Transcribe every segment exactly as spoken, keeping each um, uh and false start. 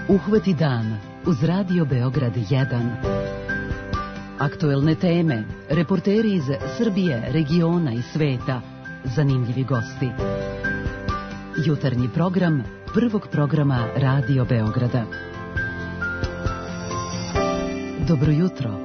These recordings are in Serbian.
Uhvati dan uz Radio Beograd jedan. Aktuelne teme, reporteri iz Srbije, regiona i sveta, zanimljivi gosti. Jutarnji program prvog programa Radio Beograda. Dobro jutro.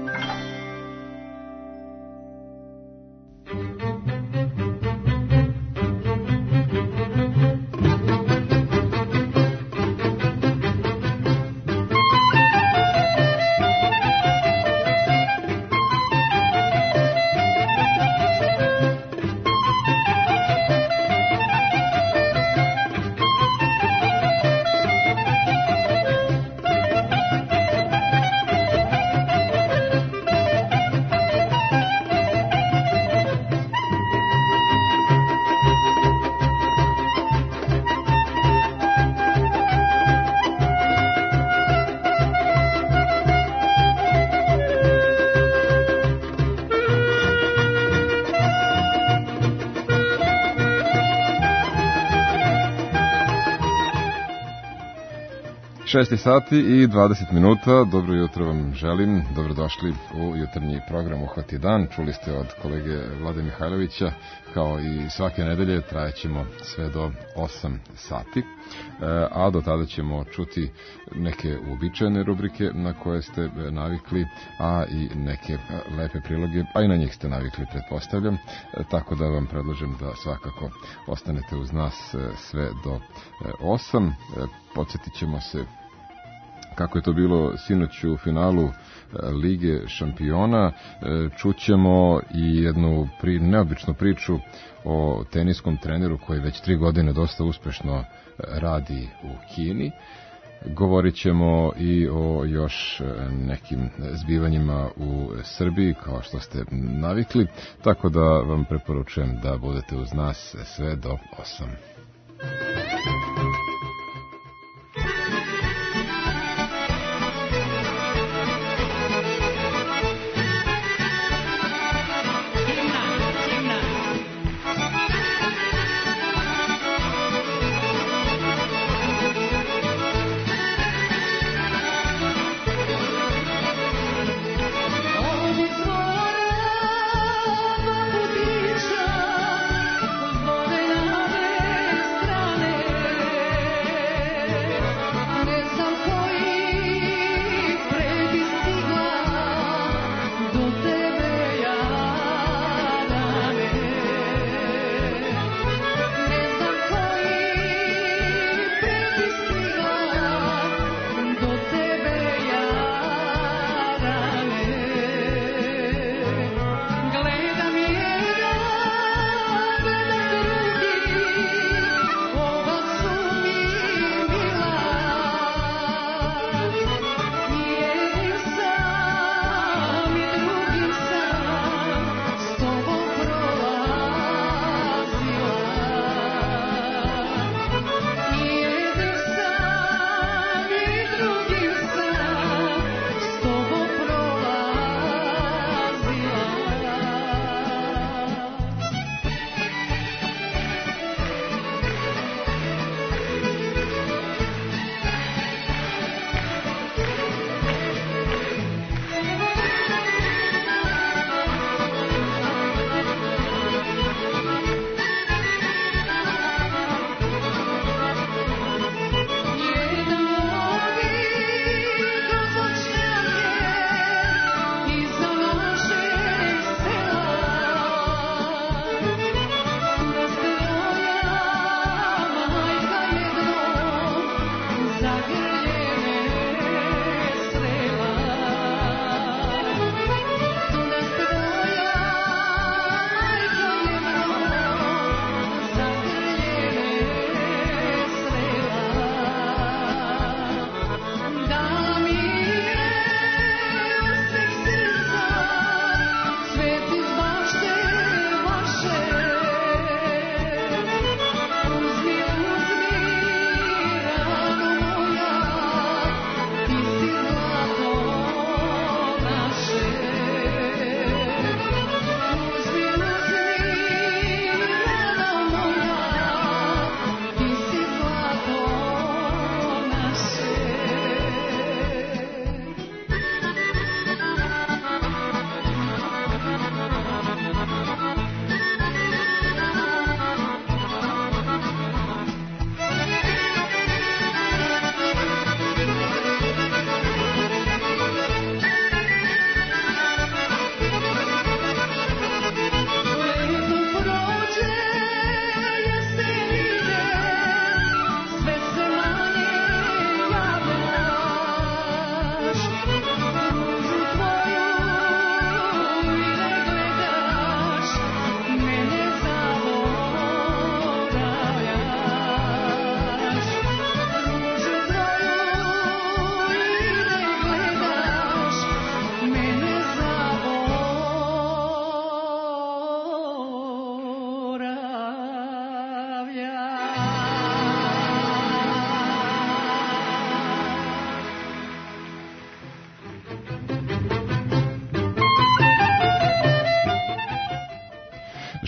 šest sati i dvadeset minuta, dobro jutro vam želim, dobrodošli u jutarnji program Uhvati dan. Čuli ste od kolege Vlade Mihajlovića, kao i svake nedelje trajećemo sve do osam sati, a do tada ćemo čuti neke uobičajene rubrike na koje ste navikli, a i neke lepe priloge, a i na njih ste navikli, pretpostavljam, tako da vam predlažem da svakako ostanete uz nas sve do osam. Podsjetit ćemo se kako je to bilo sinoć u finalu Lige šampiona. Čućemo i jednu pri, neobičnu priču o teniskom treneru koji već tri godine dosta uspešno radi u Kini. Govorit ćemo i o još nekim zbivanjima u Srbiji, kao što ste navikli, tako da vam preporučujem da budete uz nas sve do osam. Strane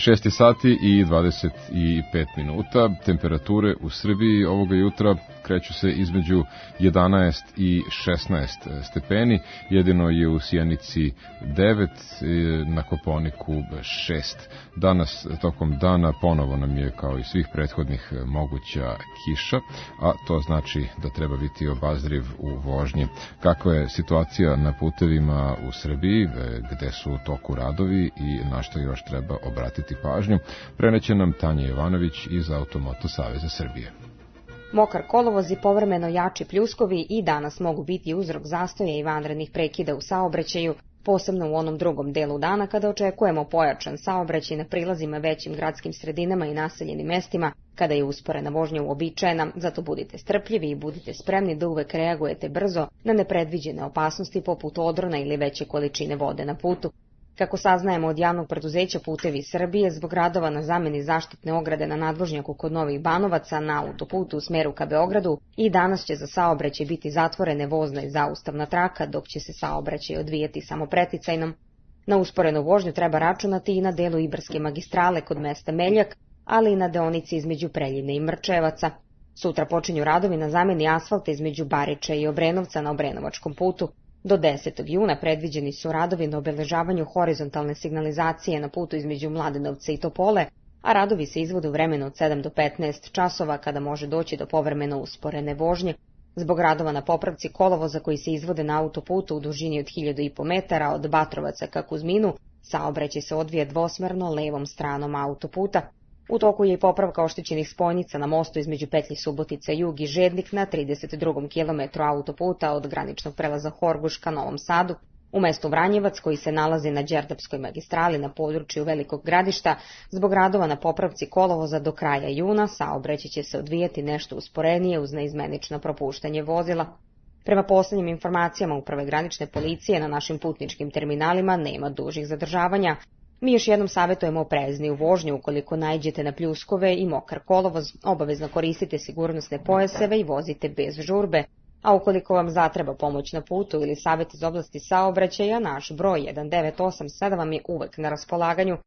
šest sati i dvadeset pet minuta. Temperature u Srbiji ovoga jutra kreću se između jedanaest i šesnaest stepeni. Jedino je u Sjenici devet, na Kopaoniku šest. Danas tokom dana ponovo nam je kao i svih prethodnih moguća kiša, a to znači da treba biti obazriv u vožnji. Kakva je situacija na putevima u Srbiji, gde su u toku radovi i na što još treba obratiti pažnju, preneće nam Tanja Jovanović iz Automoto Saveza Srbije. Mokar kolovoz i povremeno jači pljuskovi i danas mogu biti uzrok zastoja i vanrednih prekida u saobraćaju, posebno u onom drugom delu dana kada očekujemo pojačan saobraćaj na prilazima većim gradskim sredinama i naseljenim mestima, kada je usporena vožnja uobičajena, zato budite strpljivi i budite spremni da uvek reagujete brzo na nepredviđene opasnosti poput odrona ili veće količine vode na putu. Kako saznajemo od javnog preduzeća Putevi Srbije, zbog radova na zameni zaštitne ograde na nadvožnjaku kod Novih Banovaca na autoputu u smeru ka Beogradu, i danas će za saobraćaj biti zatvorene vozna i zaustavna traka, dok će se saobraćaj odvijati samo preticajnom. Na usporenu vožnju treba računati i na delu Ibarske magistrale kod mesta Meljak, ali i na deonici između Preljine i Mrčevaca. Sutra počinju radovi na zameni asfalta između Bariča i Obrenovca na Obrenovačkom putu. Do desetog juna predviđeni su radovi na obeležavanju horizontalne signalizacije na putu između Mladenovca i Topole, a radovi se izvode u vremenu od sedam do petnaest časova, kada može doći do povremeno usporene vožnje. Zbog radova na popravci kolovoza koji se izvode na autoputu u dužini od hiljadu i po metara od Batrovaca ka Kuzminu, saobraćaj se odvija dvosmerno levom stranom autoputa. U toku je i popravka oštećenih spojnica na mostu između petlji Subotica Jug i Žednik na trideset drugom kilometru autoputa od graničnog prelaza Horgoš ka Novom Sadu. U mestu Vranjevac, koji se nalazi na Đerdapskoj magistrali na području Velikog Gradišta, zbog radova na popravci kolovoza do kraja juna, saobraćaj će se odvijati nešto usporenije uz neizmenično propuštanje vozila. Prema poslednjim informacijama Uprave granične policije, na našim putničkim terminalima nema dužih zadržavanja. Mi još jednom savjetujemo oprezniju vožnju. Ukoliko naiđete na pljuskove i mokar kolovoz, obavezno koristite sigurnosne pojaseve i vozite bez žurbe. A ukoliko vam zatreba pomoć na putu ili savjet iz oblasti saobraćaja, naš broj jedan devet osam sedam vam je uvek na raspolaganju.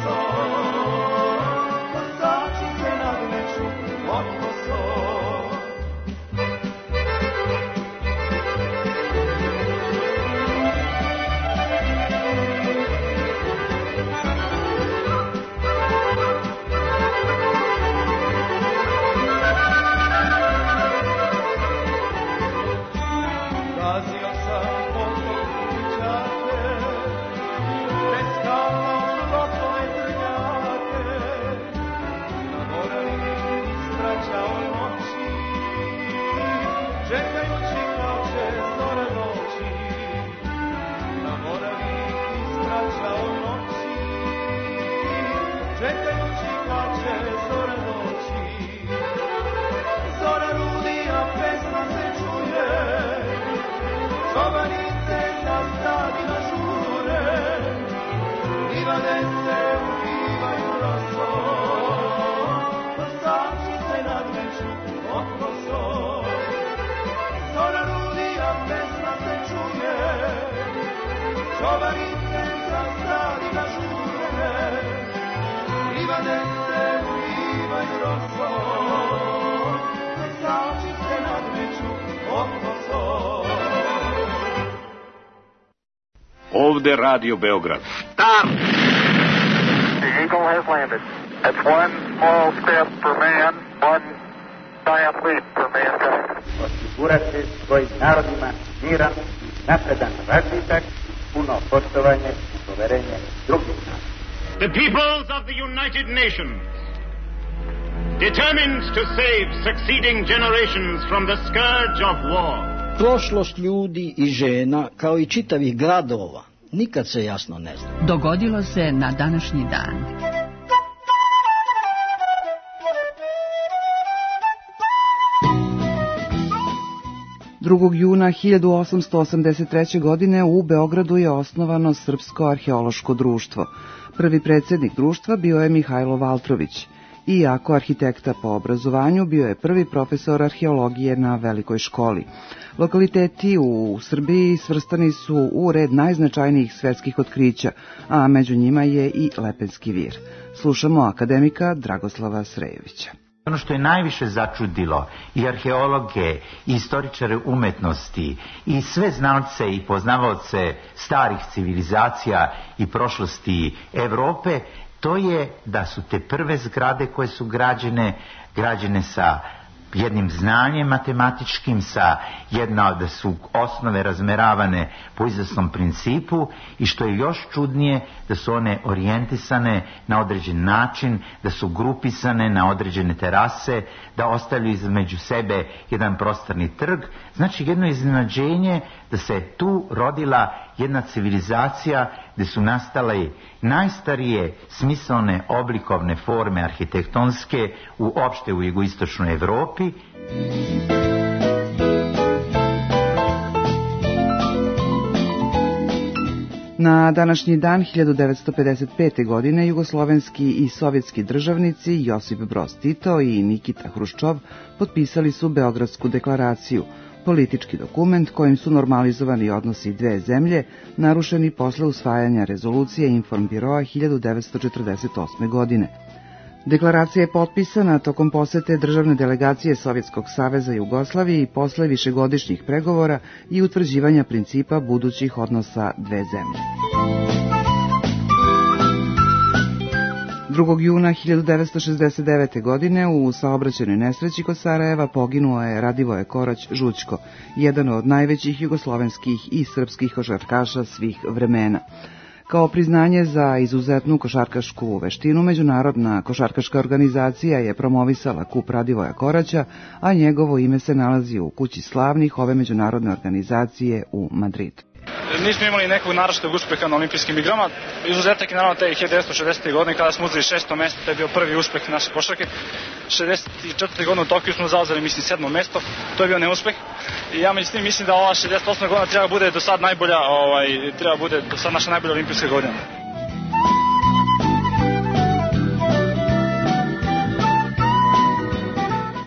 Ovde Radio Beograd. Stop! The Eagle has landed. That's one small step for man, one giant leap for mankind. Osigurati svojim narodima miran, napredan razvitak, puno poštovanje i poverenje drugih naroda. The peoples of the United Nations, determined to save succeeding generations from the scourge of war. Prošlost ljudi i žena, kao i čitavih gradova, nikad se jasno ne zna. Dogodilo se na današnji dan. drugog juna hiljadu osamsto osamdeset treće. godine u Beogradu je osnovano Srpsko arheološko društvo. Prvi predsjednik društva bio je Mihajlo Valtrović. Iako arhitekta po obrazovanju, bio je prvi profesor arheologije na Velikoj školi. Lokaliteti u Srbiji svrstani su u red najznačajnijih svetskih otkrića, a među njima je i Lepenski vir. Slušamo akademika Dragoslava Srejovića. Ono što je najviše začudilo i arheologe, i istoričare umetnosti, i sve znalce i poznavaoce starih civilizacija i prošlosti Evrope, to je da su te prve zgrade koje su građene, građene sa jednim znanjem matematičkim, sa jedna da su osnove razmeravane po izvesnom principu i što je još čudnije da su one orijentisane na određen način, da su grupisane na određene terase, da ostavljaju između sebe jedan prostorni trg. Znači jedno iznenađenje da se tu rodila jedna civilizacija gdje su nastale najstarije smislene oblikovne forme arhitektonske uopšte u jugoistočnoj Evropi. Na današnji dan hiljadu devetsto pedeset pete. godine jugoslovenski i sovjetski državnici Josip Broz Tito i Nikita Hruščov potpisali su Beogradsku deklaraciju, politički dokument kojim su normalizovani odnosi dve zemlje, narušeni posle usvajanja rezolucije Informbiroa hiljadu devetsto četrdeset osme. godine. Deklaracija je potpisana tokom posete državne delegacije Sovjetskog saveza Jugoslavije i posle višegodišnjih pregovora i utvrđivanja principa budućih odnosa dve zemlje. drugog juna hiljadu devetsto šezdeset devete. godine u saobraćajnoj nesreći kod Sarajeva poginuo je Radivoje Korać Žućko, jedan od najvećih jugoslovenskih i srpskih košarkaša svih vremena. Kao priznanje za izuzetnu košarkašku veštinu, Međunarodna košarkaška organizacija je promovisala kup Radivoja Koraća, a njegovo ime se nalazi u kući slavnih ove međunarodne organizacije u Madridu. Nismo imali nekog naročitog uspeha na olimpijskim igrama. Izuzetak je naravno te hiljadu devetsto šezdesete. godine kada smo uzeli šesto mesto, to je bio prvi uspeh naše košarke. šezdeset četvrte. godine u Tokiju smo zauzeli, mislim, sedmo mesto, to je bio neuspeh. I ja mislim, mislim da ova šezdeset osma. godina treba bude do sad najbolja, ovaj, treba bude do sad naša najbolja olimpijska godina.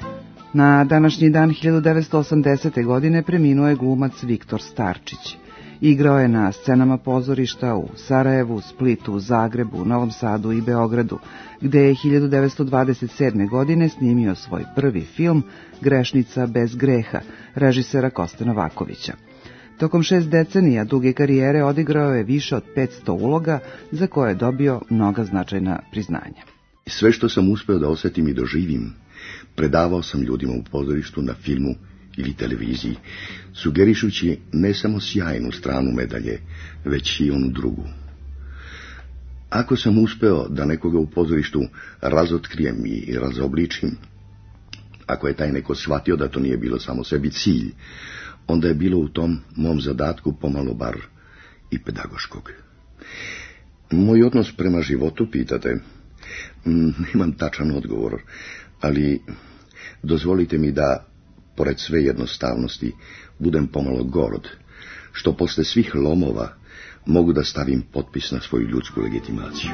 Na današnji dan hiljadu devetsto osamdesete. godine preminuo je glumac Viktor Starčić. Igrao je na scenama pozorišta u Sarajevu, Splitu, Zagrebu, Novom Sadu i Beogradu, gde je hiljadu devetsto dvadeset sedme. godine snimio svoj prvi film Grešnica bez greha, režisera Koste Novakovića. Tokom šest decenija duge karijere odigrao je više od petsto uloga za koje je dobio mnoga značajna priznanja. Sve što sam uspeo da osetim i doživim, predavao sam ljudima u pozorištu, na filmu ili televiziji, sugerišući ne samo sjajnu stranu medalje, već i onu drugu. Ako sam uspeo da nekoga u pozorištu razotkrijem i razobličim, ako je taj neko shvatio da to nije bilo samo sebi cilj, onda je bilo u tom mom zadatku pomalo bar i pedagoškog. Moj odnos prema životu, pitate, nemam tačan odgovor, ali dozvolite mi da, pored sve jednostavnosti, budem pomalo gord, što posle svih lomova mogu da stavim potpis na svoju ljudsku legitimaciju.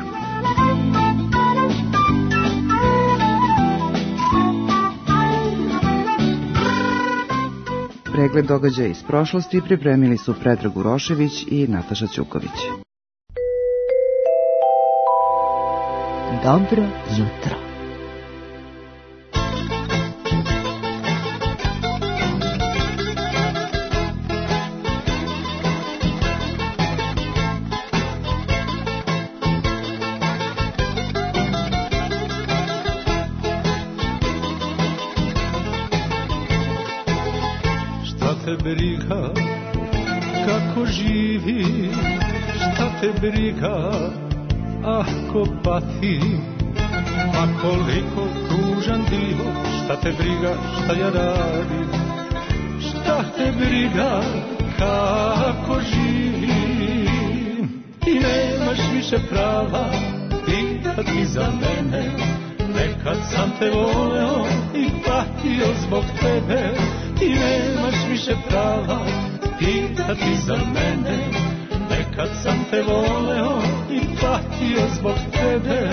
Pregled događaja iz prošlosti pripremili su Predrag Urošević i Nataša Ćuković. Dobro jutro. Briga, kako živi, šta te briga, ako pati, a koliko tužan bio, šta te briga, šta ja radim, šta te briga, kako živim, ti nemaš više prava, pitati za mene, nekad sam te voleo i patio zbog tebe. Ti nemaš više prava pitati za mene, nekad sam te voleo i patio zbog tebe.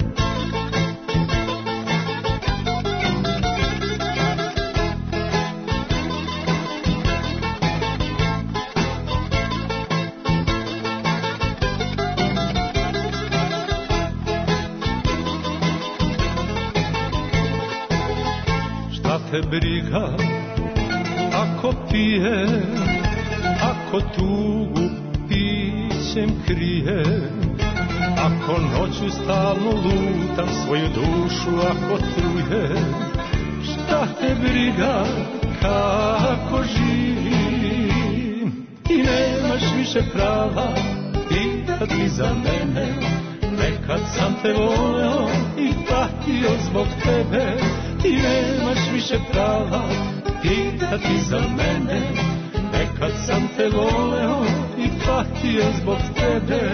Šta te briga ako pije, ako tugu pićem krije, ako noću stalno lutam svoju dušu, ako truje, šta te briga kako živim, ti nemaš više prava pitati za mene, nekad sam te voleo i patio zbog tebe, ti nemaš više prava pitati za mene, nekad sam te voleo i patio zbog tebe.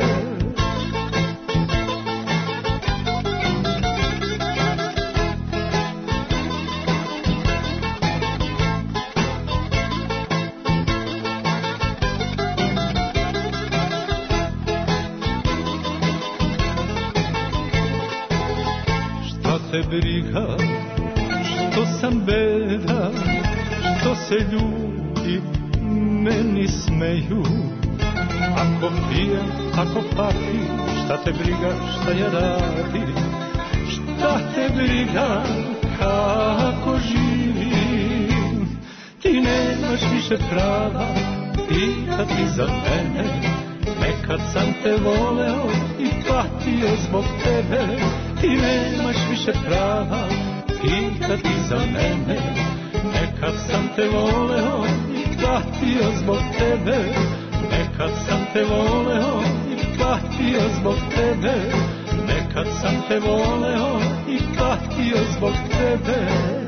Šta te briga, što sam beda, što se ljudi meni smeju, ako pijem, ako patim, šta te briga, šta ja radim, šta te briga, kako živim, ti nemaš više prava pitati za mene, nekad sam te voleo i patio zbog tebe, ti nemaš više prava pitati za mene, nekad sam te voleo i patio zbog tebe, nekad sam te voleo i patio zbog tebe, nekad sam te voleo i patio zbog tebe.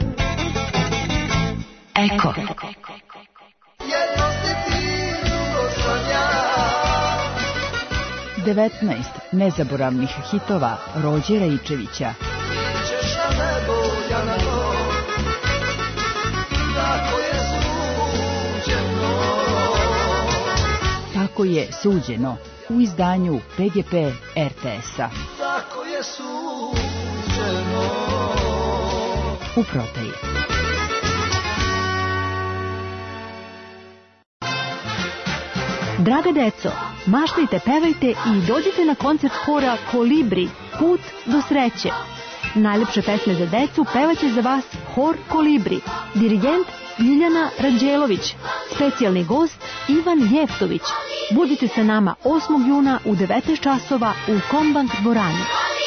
Eko. devetnaest nezaboravnih hitova Rođe Rejčevića. Tako je suđeno u izdanju P G P R T S-a. Tako je suđeno. U prodaji. Draga deco, maštajte, pevajte i dođite na koncert hora Kolibri, Put do sreće. Najlepše pesme za decu pevaće za vas hor Kolibri, dirigent Ljiljana Ranđelović, specijalni gost Ivan Jeftović. Budite sa nama osmog juna u devetnaest časova u Kombank dvorani.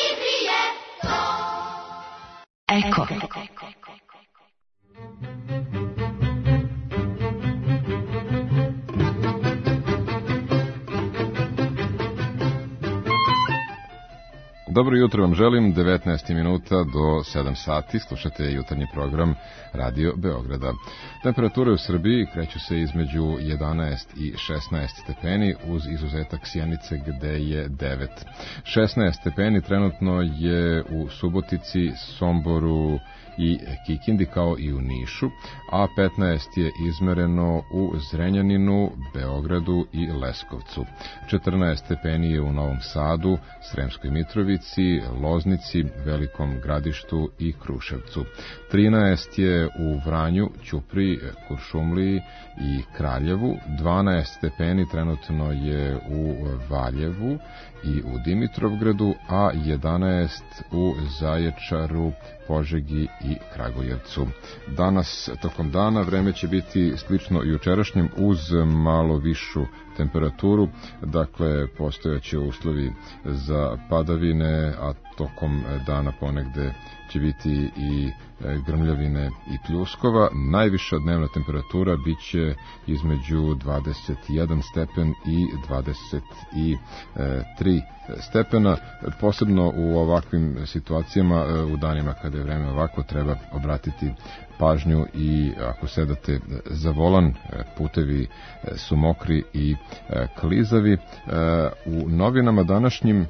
Eko. Dobro jutro vam želim, devetnaest minuta do sedam sati, slušate jutarnji program Radio Beograda. Temperature u Srbiji kreću se između jedanaest i šesnaest stepeni, uz izuzetak Sjenice gde je devet. šesnaest stepeni trenutno je u Subotici, Somboru i Kikindi kao i u Nišu, a petnaest je izmereno u Zrenjaninu, Beogradu i Leskovcu. četrnaest stepeni je u Novom Sadu, Sremskoj Mitrovici, Loznici, Velikom Gradištu i Kruševcu. trinaest je u Vranju, Ćupriji, Kuršumliji i Kraljevu. dvanaest stepeni trenutno je u Valjevu i u Dimitrovgradu, a jedanaest u Zaječaru, Požegi i Kragujevcu. Danas, tokom dana, vreme će biti slično jučerašnjem uz malo višu temperaturu, dakle postojaće uslovi za padavine, a tokom dana ponegde će biti i grmljavine i pljuskova. Najviša dnevna temperatura biće između dvadeset jedan stepen i dvadeset tri stepena. Posebno u ovakvim situacijama, u danima kada je vreme ovako, treba obratiti pažnju i ako sedate za volan, putevi su mokri i klizavi. U novinama današnjim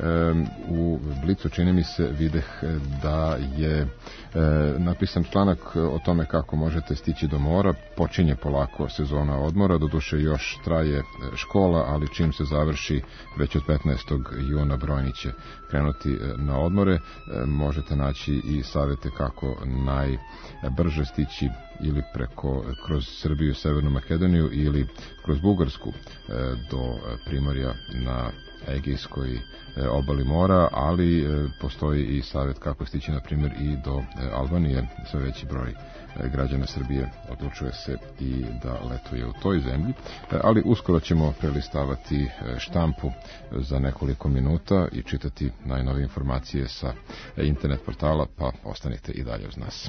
u Blicu, čini mi se, videh da je napisan članak o tome kako možete stići do mora. Počinje polako sezona odmora, doduše još traje škola, ali čim se završi već od petnaestog juna brojni će krenuti na odmore. Možete naći i savjete kako najbrže stići ili preko, kroz Srbiju, Severnu Makedoniju ili kroz Bugarsku do Primorja na Egejskoj obali mora, ali postoji i savjet kako stići, na primjer, i do Albanije. Sve veći broj građana Srbije odlučuje se i da letuje u toj zemlji, ali uskoro ćemo prelistavati štampu za nekoliko minuta i čitati najnovije informacije sa internet portala, pa ostanite i dalje uz nas.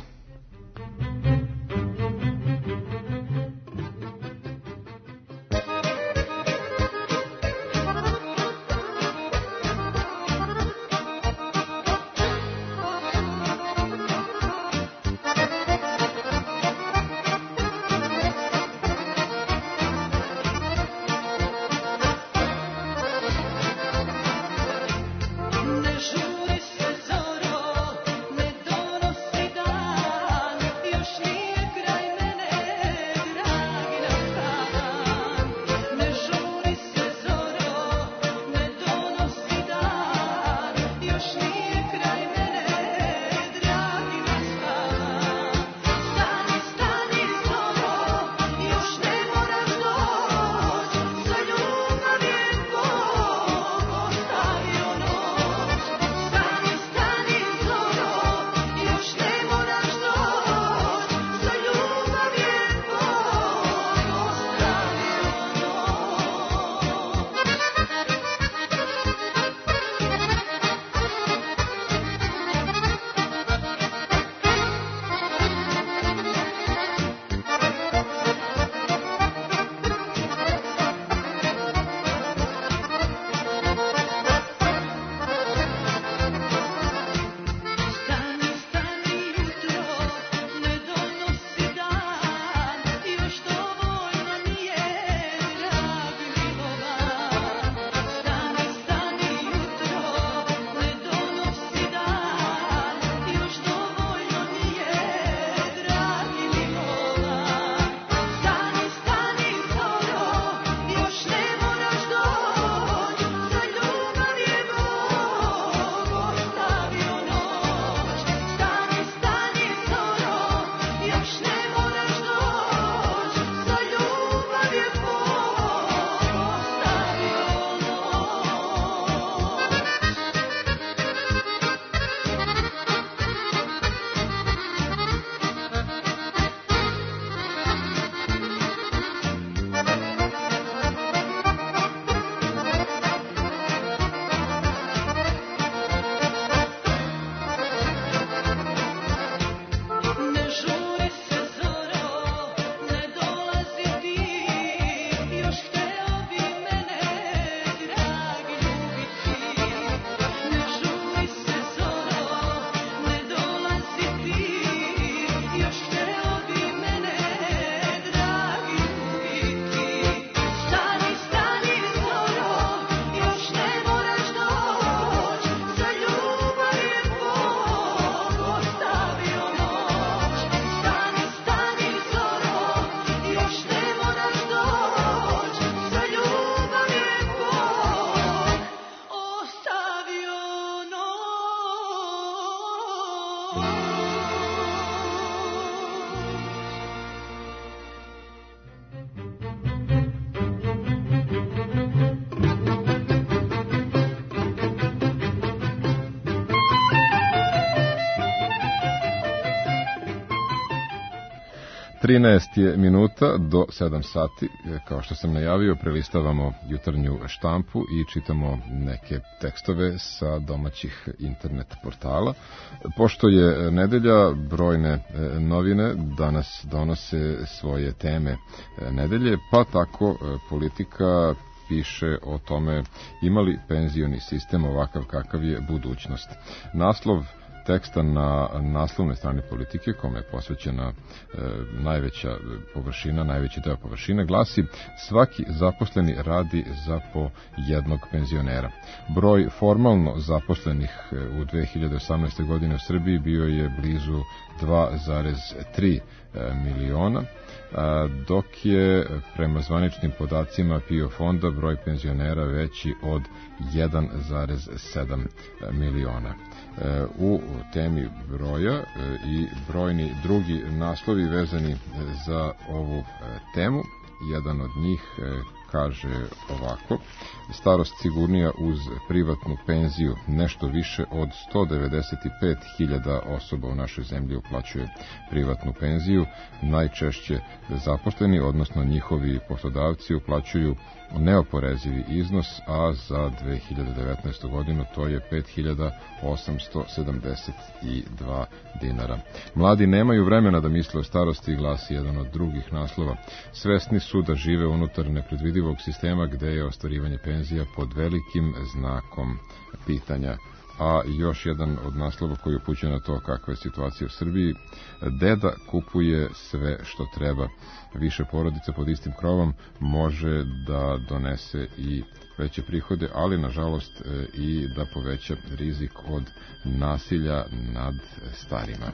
trinaest je minuta do sedam sati. Kao što sam najavio, prelistavamo jutarnju štampu i čitamo neke tekstove sa domaćih internet portala. Pošto je nedelja, brojne novine danas donose svoje teme nedelje, pa tako Politika piše o tome ima li penzioni sistem ovakav kakav je budućnost. Naslov teksta na naslovnoj strani Politike, kome je posvećena e, najveća površina, najveći deo površine, glasi: svaki zaposleni radi za po jednog penzionera. Broj formalno zaposlenih u dve hiljade osamnaeste. godine u Srbiji bio je blizu dva zarez tri miliona, dok je prema zvaničnim podacima P I O fonda broj penzionera veći od jedan zarez sedam miliona. U temi broja i brojni drugi naslovi vezani za ovu temu. Jedan od njih kaže ovako: starost sigurnija uz privatnu penziju. Nešto više od sto devedeset pet hiljada osoba u našoj zemlji uplaćuje privatnu penziju. Najčešće zaposleni, odnosno njihovi poslodavci, uplaćuju neoporezivi iznos, a za dve hiljade devetnaestu. godinu to je pet hiljada osamsto sedamdeset dva dinara. Mladi nemaju vremena da misle o starosti, glasi jedan od drugih naslova. Svesni su da žive unutar nepredvidivog sistema gde je ostvarivanje penzija pod velikim znakom pitanja. A još jedan od naslova koji upućuje na to kakva je situacija u Srbiji: deda kupuje sve što treba. Više porodica pod istim krovom može da donese i veće prihode, ali nažalost i da poveća rizik od nasilja nad starima.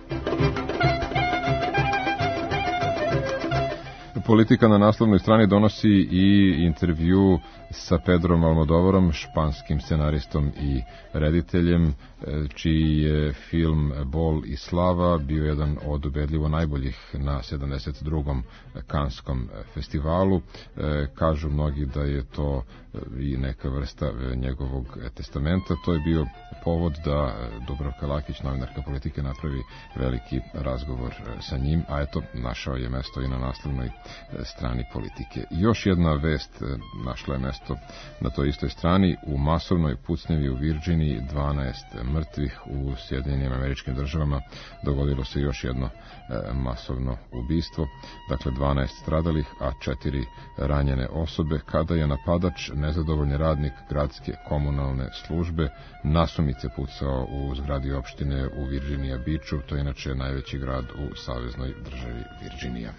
Politika na naslovnoj strani donosi i intervju sa Pedrom Almodovarom, španskim scenaristom i rediteljem, čiji je film Bol i slava bio jedan od ubedljivo najboljih na sedamdeset drugom Kanskom festivalu. Kažu mnogi da je to i neka vrsta njegovog testamenta. To je bio povod da Dubravka Lakić, novinarka Politike, napravi veliki razgovor sa njim, a eto, našao je mesto i na naslovnoj strani Politike. Još jedna vest našla je mesto na toj istoj strani: u masovnoj pucnjavi u Virdžiniji, dvanaest mrtvih. U Sjedinjenim Američkim Državama dogodilo se još jedno e, masovno ubistvo, dakle dvanaest stradalih, a četiri ranjene osobe, kada je napadač, nezadovoljni radnik gradske komunalne službe, nasumice pucao u zgradi opštine u Virginia Beachu. To je inače najveći grad u saveznoj državi Virdžinija.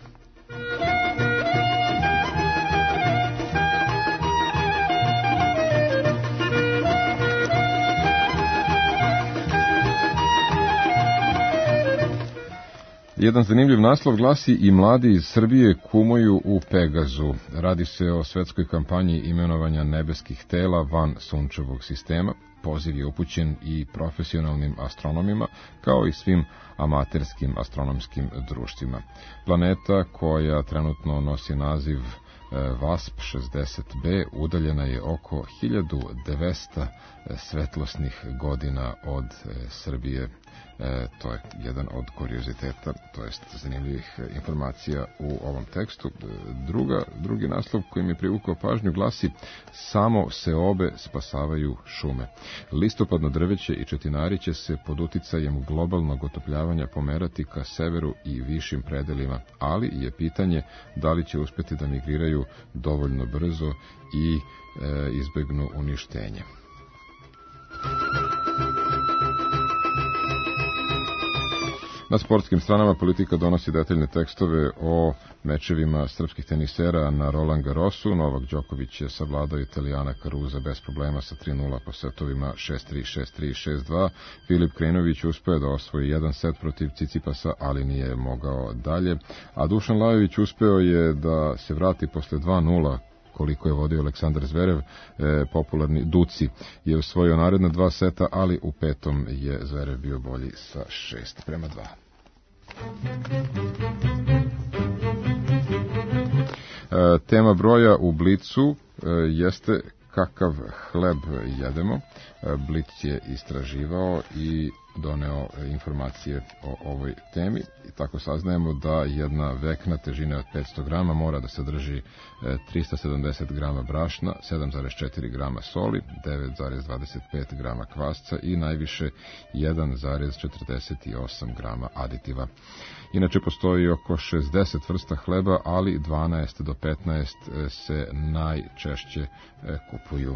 Jedan zanimljiv naslov glasi: i mladi iz Srbije kumuju u Pegazu. Radi se o svetskoj kampanji imenovanja nebeskih tela van sunčevog sistema. Poziv je upućen i profesionalnim astronomima, kao i svim amaterskim astronomskim društvima. Planeta, koja trenutno nosi naziv V A S P šezdeset B, udaljena je oko hiljadu dvesta svetlosnih godina od Srbije. E, to je jedan od kurioziteta, to jest zanimljivih informacija u ovom tekstu. Druga, drugi naslov koji mi je privukao pažnju glasi: samo seobe spasavaju šume. Listopadno drveće i četinari će se pod uticajem globalnog otopljavanja pomerati ka severu i višim predelima, ali je pitanje da li će uspeti da migriraju dovoljno brzo i e, izbegnu uništenje. Na sportskim stranama Politika donosi detaljne tekstove o mečevima srpskih tenisera na Roland Garrosu. Novak Đoković je savladao Italijana Caruza bez problema sa tri nula po setovima šest tri, šest tri, šest dva. Filip Krenović uspeo da osvoji jedan set protiv Cicipasa, ali nije mogao dalje. A Dušan Lajović uspeo je da se vrati posle dva nula, koliko je vodio Aleksandar Zverev. E, popularni Duci je osvojio naredna dva seta, ali u petom je Zverev bio bolji sa šest prema dva. E, tema broja u Blicu e, jeste kakav hleb jedemo. Blic je istraživao i doneo informacije o ovoj temi i tako saznajemo da jedna vekna težine od petsto grama mora da sadrži trista sedamdeset grama brašna, sedam zarez četiri grama soli, devet zarez dvadeset pet grama kvasca i najviše jedan zarez četrdeset osam grama aditiva. Inače postoji oko šezdeset vrsta hleba, ali dvanaest do petnaest se najčešće kupuju.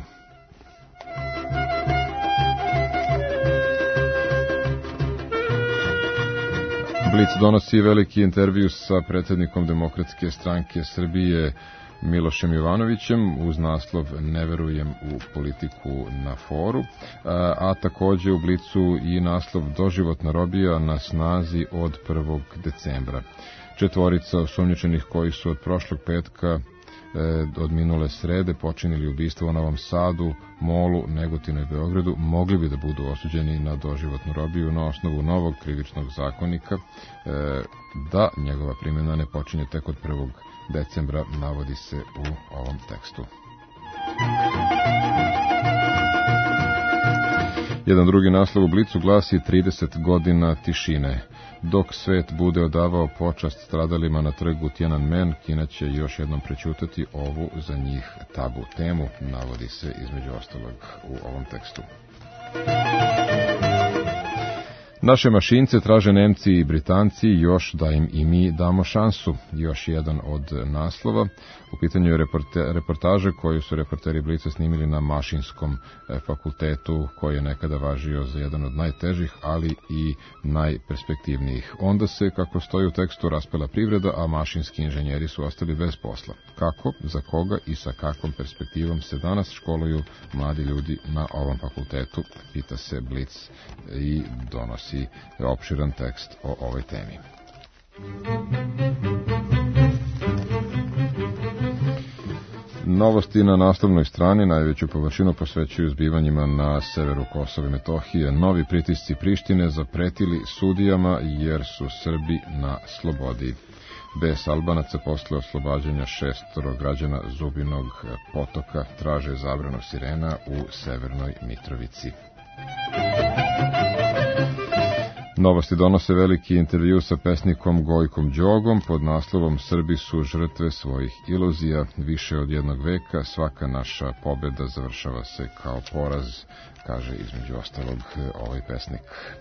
Blic donosi veliki intervju sa predsjednikom Demokratske stranke Srbije Milošem Jovanovićem uz naslov Ne verujem u politiku na foru, a takođe u Blicu i naslov Doživotna robija na snazi od prvog decembra. Četvorica osumnjičenih koji su od prošlog petka od minule srede počinili ubistvo u Novom Sadu, Molu, Negotinu i Beogradu, mogli bi da budu osuđeni na doživotnu robiju na osnovu novog krivičnog zakonika, da njegova primjena ne počinje tek od prvog decembra, navodi se u ovom tekstu. Jedan drugi naslov u Blicu glasi trideset godina tišine. Dok svet bude odavao počast stradalima na trgu Tiananmen, Kina će još jednom prećutati ovu za njih tabu temu, navodi se između ostalog u ovom tekstu. Naše mašince traže Nemci i Britanci, još da im i mi damo šansu. Još jedan od naslova. U pitanju je reportaže koju su reporteri Blica snimili na Mašinskom fakultetu, koji je nekada važio za jedan od najtežih, ali i najperspektivnijih. Onda se, kako stoji u tekstu, raspela privreda, a mašinski inženjeri su ostali bez posla. Kako, za koga i sa kakvom perspektivom se danas školuju mladi ljudi na ovom fakultetu, pita se Blic i donosi opširan tekst o ovoj temi. Novosti na naslovnoj strani najveću površinu posvećuju zbivanjima na severu Kosova i Metohije. Novi pritisci Prištine zapretili sudijama jer su Srbi na slobodi. Bes Albanaca posle oslobađanja šestoro građana Zubinog potoka traže zabranu sirena u Severnoj Mitrovici. Novosti donose veliki intervju sa pesnikom Gojkom Đogom pod naslovom Srbi su žrtve svojih iluzija. Više od jednog veka svaka naša pobeda završava se kao poraz, kaže između ostalog ovaj pesnik.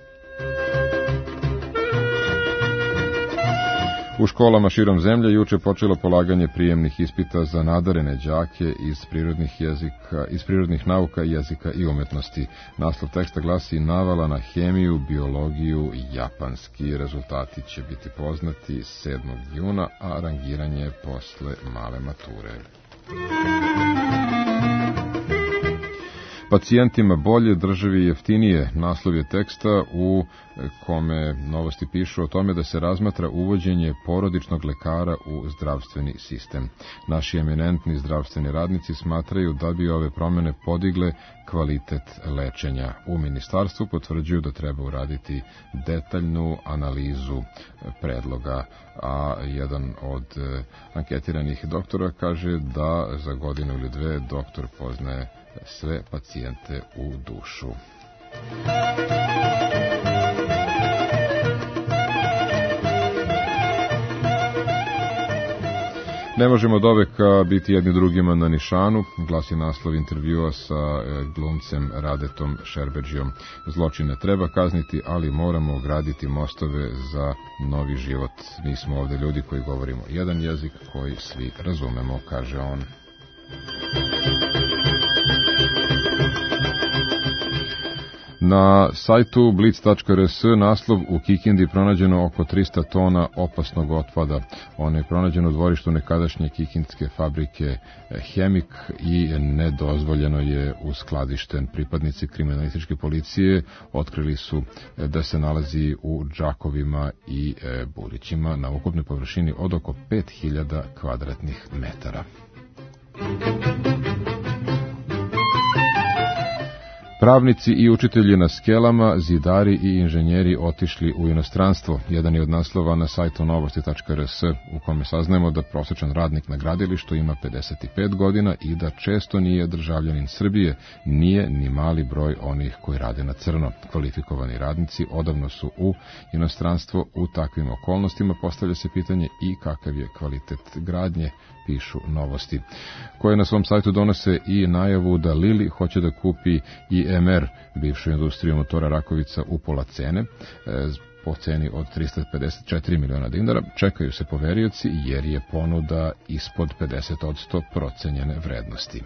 U školama širom zemlje juče počelo polaganje prijemnih ispita za nadarene đake iz prirodnih jezika, iz prirodnih nauka, jezika i umetnosti. Naslov teksta glasi Navala na hemiju, biologiju i japanski. Rezultati će biti poznati sedmog juna, a rangiranje posle male mature. Pacijentima bolje, državi jeftinije. Naslov je teksta u kome novosti pišu o tome da se razmatra uvođenje porodičnog lekara u zdravstveni sistem. Naši eminentni zdravstveni radnici smatraju da bi ove promene podigle kvalitet lečenja. U ministarstvu potvrđuju da treba uraditi detaljnu analizu predloga, a jedan od anketiranih doktora kaže da za godinu ili dve doktor poznaje sve pacijente u dušu. Ne možemo doveka biti jedni drugima na nišanu, glasi naslov intervjua sa glumcem Radetom Šerbeđijom. Zločine treba kazniti, ali moramo graditi mostove za novi život. Mi smo ovde ljudi koji govorimo jedan jezik koji svi razumemo, kaže on. Na sajtu blic tačka r s naslov u Kikindi pronađeno oko trista tona opasnog otpada. On je pronađen u dvorištu nekadašnje kikindske fabrike Hemik i nedozvoljeno je uskladišten. Pripadnici kriminalističke policije otkrili su da se nalazi u džakovima i bulićima na ukupnoj površini od oko pet hiljada kvadratnih metara. Pravnici i učitelji na skelama, zidari i inženjeri otišli u inostranstvo. Jedan je od naslova na sajtu novosti tačka er es, u kome saznajemo da prosječan radnik na gradilištu ima pedeset pet godina i da često nije državljanin Srbije, nije ni mali broj onih koji rade na crno. Kvalifikovani radnici odavno su u inostranstvo. U takvim okolnostima postavlja se pitanje i kakav je kvalitet gradnje, pišu Novosti, koje na svom sajtu donose i najavu da Lili hoće da kupi i em er, bivšu industriju motora Rakovica, u pola cene, po ceni od trista pedeset četiri miliona dinara. Čekaju se poverioci jer je ponuda ispod pedeset posto procenjene vrednosti.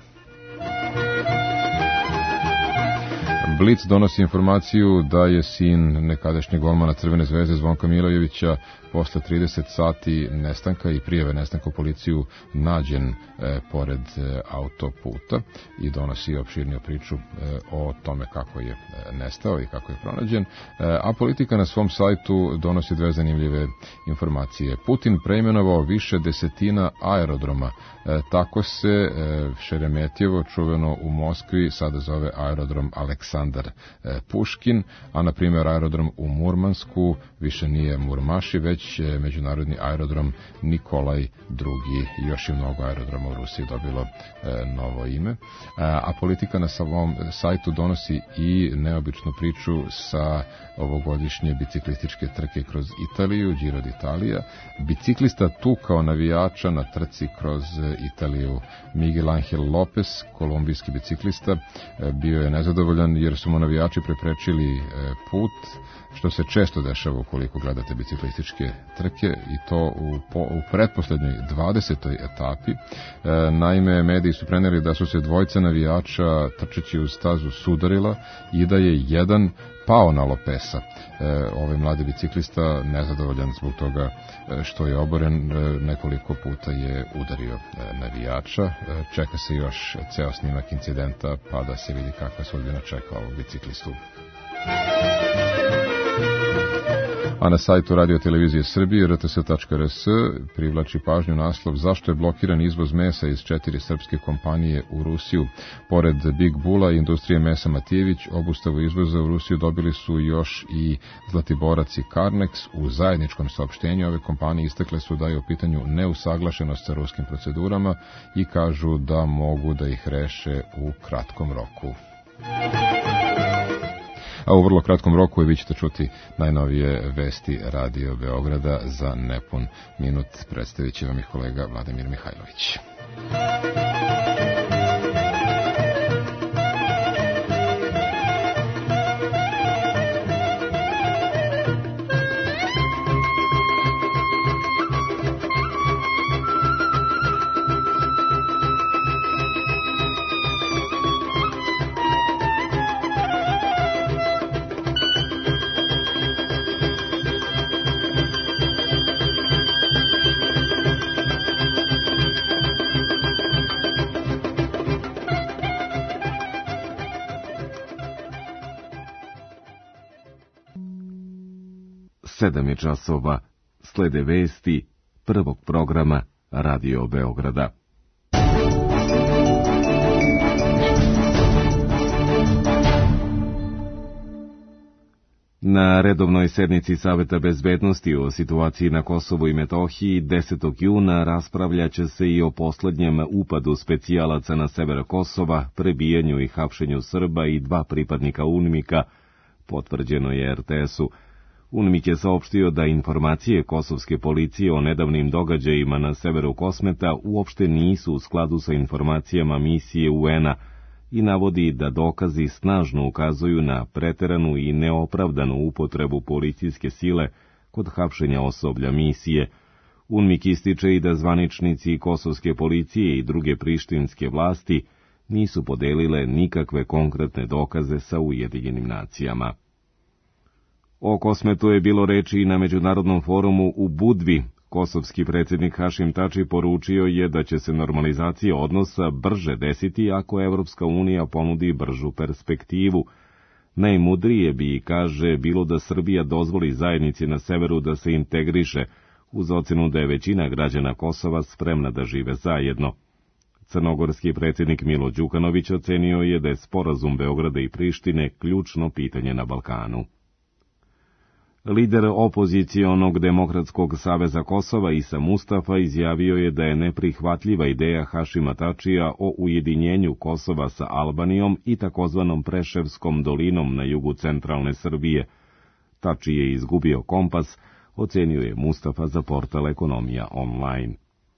Blic donosi informaciju da je sin nekadašnjeg golmana Crvene zvezde Zvonka Milojevića posle trideset sati nestanka i prijave nestanka u policiju nađen e, pored e, autoputa i donosi opširniju priču e, o tome kako je e, nestao i kako je pronađen. E, a Politika na svom sajtu donosi dve zanimljive informacije. Putin preimenovao više desetina aerodroma. E, tako se e, Šeremetjevo, čuveno u Moskvi, sada zove aerodrom Aleksandar e, Puškin, a na primjer aerodrom u Murmansku više nije Murmaši, već međunarodni aerodrom Nikolaj drugi. Još je mnogo aerodroma u Rusiji dobilo e, novo ime. E, a Politika na svom sajtu donosi i neobičnu priču sa ovogodišnje biciklističke trke kroz Italiju, Giro d'Italia. Biciklista tukao navijača na trci kroz Italiju. Miguel Angel Lopez, kolumbijski biciklista, e, bio je nezadovoljan jer su mu navijači preprečili e, put, što se često dešava ukoliko gledate biciklističke trke, i to u, po, u pretposlednjoj dvadesetoj etapi. E, naime, mediji su preneli da su se dvojica navijača trčeći uz stazu sudarila i da je jedan pao na Lopesa. E, ovaj mladi biciklista, nezadovoljan zbog toga što je oboren, e, nekoliko puta je udario e, navijača. E, čeka se još ceo snimak incidenta, pa da se vidi kakva sudbina čeka ovog biciklistu. A na sajtu Radio Televizije Srbije er te es tačka er es privlači pažnju naslov zašto je blokiran izvoz mesa iz četiri srpske kompanije u Rusiju. Pored Big Bulla i industrije mesa Matijević, obustavu izvoza u Rusiju dobili su još i Zlatiborac i Karnex. U zajedničkom saopštenju ove kompanije istakle su da je u pitanju neusaglašenost sa ruskim procedurama i kažu da mogu da ih reše u kratkom roku. A u vrlo kratkom roku vi ćete čuti najnovije vesti Radio Beograda. Za nepun minut predstavit će vam ih kolega Vladimir Mihajlović. Sedam je časova, slede vesti prvog programa Radio Beograda. Na redovnoj sednici Saveta bezbednosti o situaciji na Kosovu i Metohiji desetog juna raspravljaće se i o poslednjem upadu specijalaca na sever Kosova, prebijanju i hapšenju Srba i dva pripadnika UNMIK-a, potvrđeno je er te es-u. UNMIK je saopštio da informacije kosovske policije o nedavnim događajima na severu Kosmeta uopšte nisu u skladu sa informacijama misije u en a i navodi da dokazi snažno ukazuju na preteranu i neopravdanu upotrebu policijske sile kod hapšenja osoblja misije. UNMIK ističe i da zvaničnici kosovske policije i druge prištinske vlasti nisu podelile nikakve konkretne dokaze sa Ujedinjenim nacijama. O Kosmetu je bilo reči i na međunarodnom forumu u Budvi. Kosovski predsjednik Hašim Tači poručio je da će se normalizacija odnosa brže desiti ako Evropska unija ponudi bržu perspektivu. Najmudrije bi, kaže, bilo da Srbija dozvoli zajednici na severu da se integriše, uz ocenu da je većina građana Kosova spremna da žive zajedno. Crnogorski predsjednik Milo Đukanović ocenio je da je sporazum Beograda i Prištine ključno pitanje na Balkanu. Lider opozicionog Demokratskog saveza Kosova Isa Mustafa izjavio je da je neprihvatljiva ideja Hašima Tačija o ujedinjenju Kosova sa Albanijom i takozvanom Preševskom dolinom na jugu centralne Srbije. Tači je izgubio kompas, ocenio je Mustafa za portal Ekonomija online.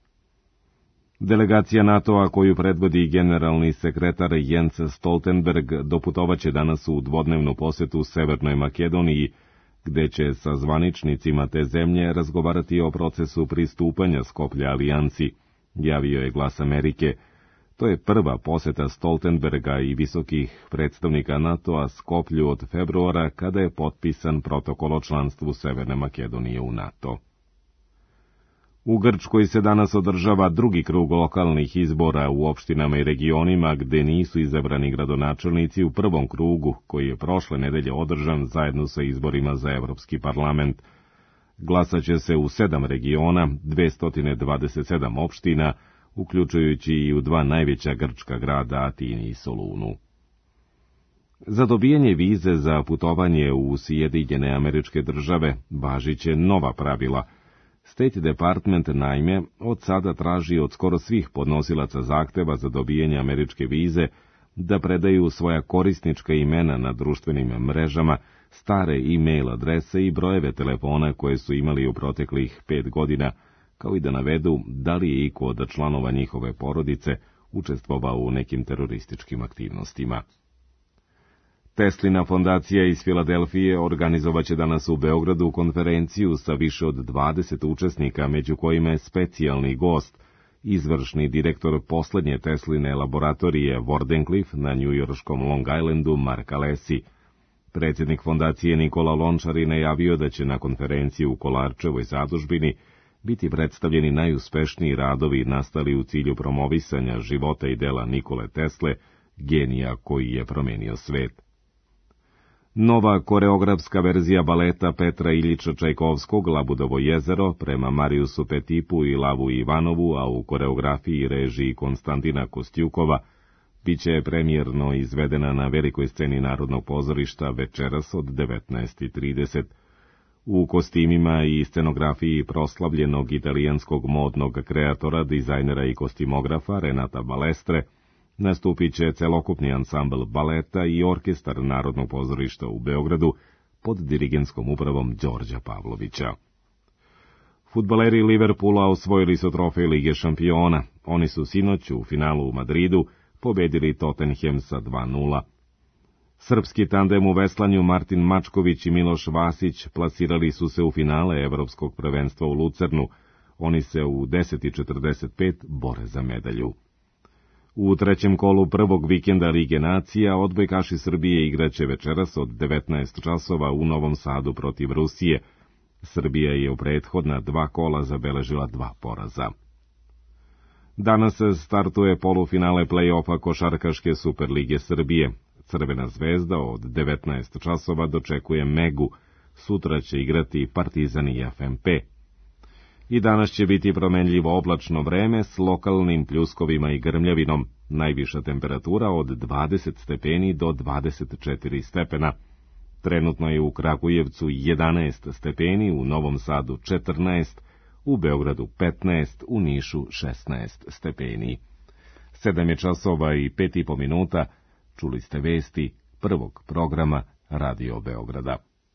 Delegacija NATO-a koju predvodi generalni sekretar Jens Stoltenberg doputovaće danas u dvodnevnu posetu Severnoj Makedoniji, gde će sa zvaničnicima te zemlje razgovarati o procesu pristupanja Skoplje alijansi, javio je Glas Amerike. To je prva poseta Stoltenberga i visokih predstavnika NATO-a Skoplju od februara, kada je potpisan protokol o članstvu Severne Makedonije u NATO. U Grčkoj se danas održava drugi krug lokalnih izbora u opštinama i regionima gde nisu izabrani gradonačelnici u prvom krugu, koji je prošle nedelje održan zajedno sa izborima za Evropski parlament. Glasaće se u sedam regiona, dvesta dvadeset sedam opština, uključujući i u dva najveća grčka grada, Atini i Solunu. Za dobijanje vize za putovanje u Sjedinjene Američke Države važiće nova pravila. State Department, naime, od sada traži od skoro svih podnosilaca zahteva za dobijanje američke vize da predaju svoja korisnička imena na društvenim mrežama, stare e-mail adrese i brojeve telefona koje su imali u proteklih pet godina, kao i da navedu da li je iko od članova njihove porodice učestvovao u nekim terorističkim aktivnostima. Teslina fondacija iz Filadelfije organizovaće danas u Beogradu konferenciju sa više od dvadeset učesnika, među kojima je specijalni gost, izvršni direktor poslednje Tesline laboratorije Wardenclyffe na njujorškom Long Islandu Mark Alessi. Predsjednik fondacije Nikola Lončar je najavio da će na konferenciji u Kolarčevoj zadužbini biti predstavljeni najuspešniji radovi nastali u cilju promovisanja života i dela Nikole Tesle, genija koji je promenio svet. Nova koreografska verzija baleta Petra Iljiča Čajkovskog Labudovo jezero prema Mariusu Petipu i Lavu Ivanovu, a u koreografiji i režiji Konstantina Kostjukova, biće premijerno izvedena na velikoj sceni Narodnog pozorišta večeras od devetnaest i trideset. U kostimima i scenografiji proslavljenog italijanskog modnog kreatora, dizajnera i kostimografa Renata Balestre, nastupit će celokupni ansambl baleta i orkestar Narodnog pozorišta u Beogradu pod dirigenskom upravom Đorđa Pavlovića. Fudbaleri Liverpoola osvojili su trofej Lige šampiona. Oni su sinoć u finalu u Madridu pobedili Tottenham sa dva nula. Srpski tandem u veslanju Martin Mačković i Miloš Vasić plasirali su se u finale Evropskog prvenstva u Lucernu. Oni se u deset i četrdeset pet bore za medalju. U trećem kolu prvog vikenda Lige nacija odbojkaši Srbije igraće večeras od devetnaest časova u Novom Sadu protiv Rusije. Srbija je u prethodna dva kola zabeležila dva poraza. Danas startuje polufinale play-offa košarkaške Superlige Srbije. Crvena zvezda od devetnaest časova dočekuje Megu, sutra će igrati Partizan i F M P. I danas će biti promenljivo oblačno vreme s lokalnim pljuskovima i grmljavinom, najviša temperatura od dvadeset stepeni do dvadeset četiri stepena. Trenutno je u Kragujevcu jedanaest stepeni, u Novom Sadu četrnaest, u Beogradu petnaest, u Nišu šesnaest stepeni. Sedam je časova i pet i po minuta, čuli ste vesti prvog programa Radio Beograda.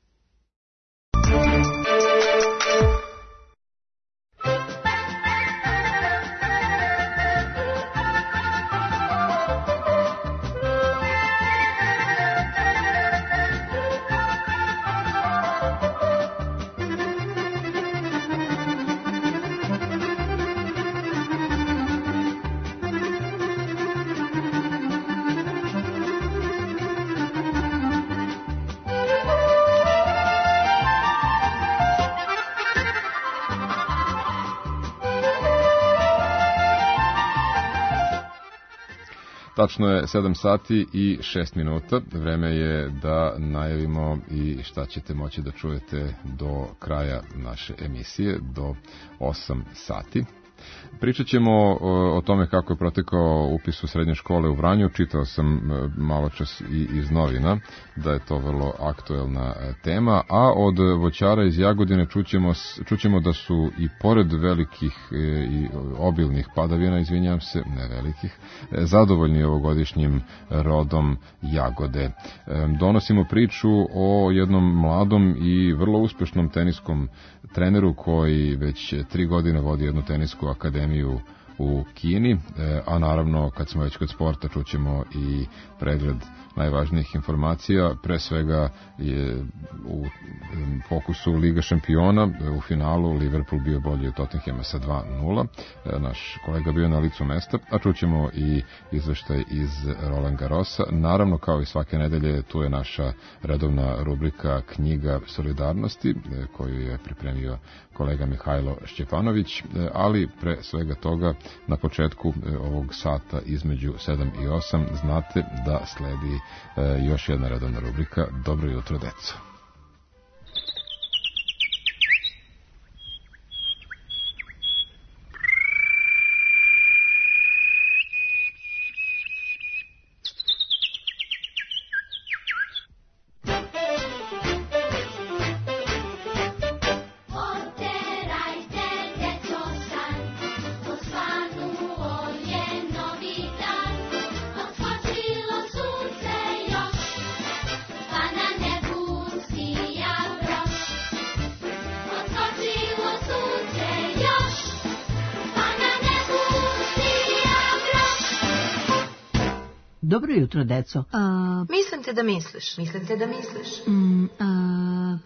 Tačno je sedam sati i šest minuta. Vreme je da najavimo i šta ćete moći da čujete do kraja naše emisije, do osam sati. Pričat ćemo o, o tome kako je protekao upis u srednje škole u Vranju. Čitao sam malo čas i iz novina da je to vrlo aktuelna tema, a od voćara iz Jagodine čućemo, čućemo da su i pored velikih i obilnih padavina, izvinjam se, ne velikih, zadovoljni ovogodišnjim rodom jagode. Donosimo priču o jednom mladom i vrlo uspešnom teniskom treneru koji već tri godine vodi jednu tenisku akademiju u Kini, a naravno kad smo već kod sporta čućemo i pregled najvažnijih informacija. Pre svega je u fokusu Liga šampiona, u finalu Liverpool bio bolji od Tottenhama sa dva nula, naš kolega bio na licu mesta, a čućemo i izveštaj iz Roland Garrosa. Naravno, kao i svake nedelje, tu je naša redovna rubrika Knjiga solidarnosti, koju je pripremio kolega Mihajlo Šćepanović, ali pre svega toga na početku ovog sata između sedam i osam znate da sledi još jedna redovna rubrika Dobro jutro, deco. Dobro jutro, deco. A... Mislim te da misliš. Mislim te da misliš. Mm, a...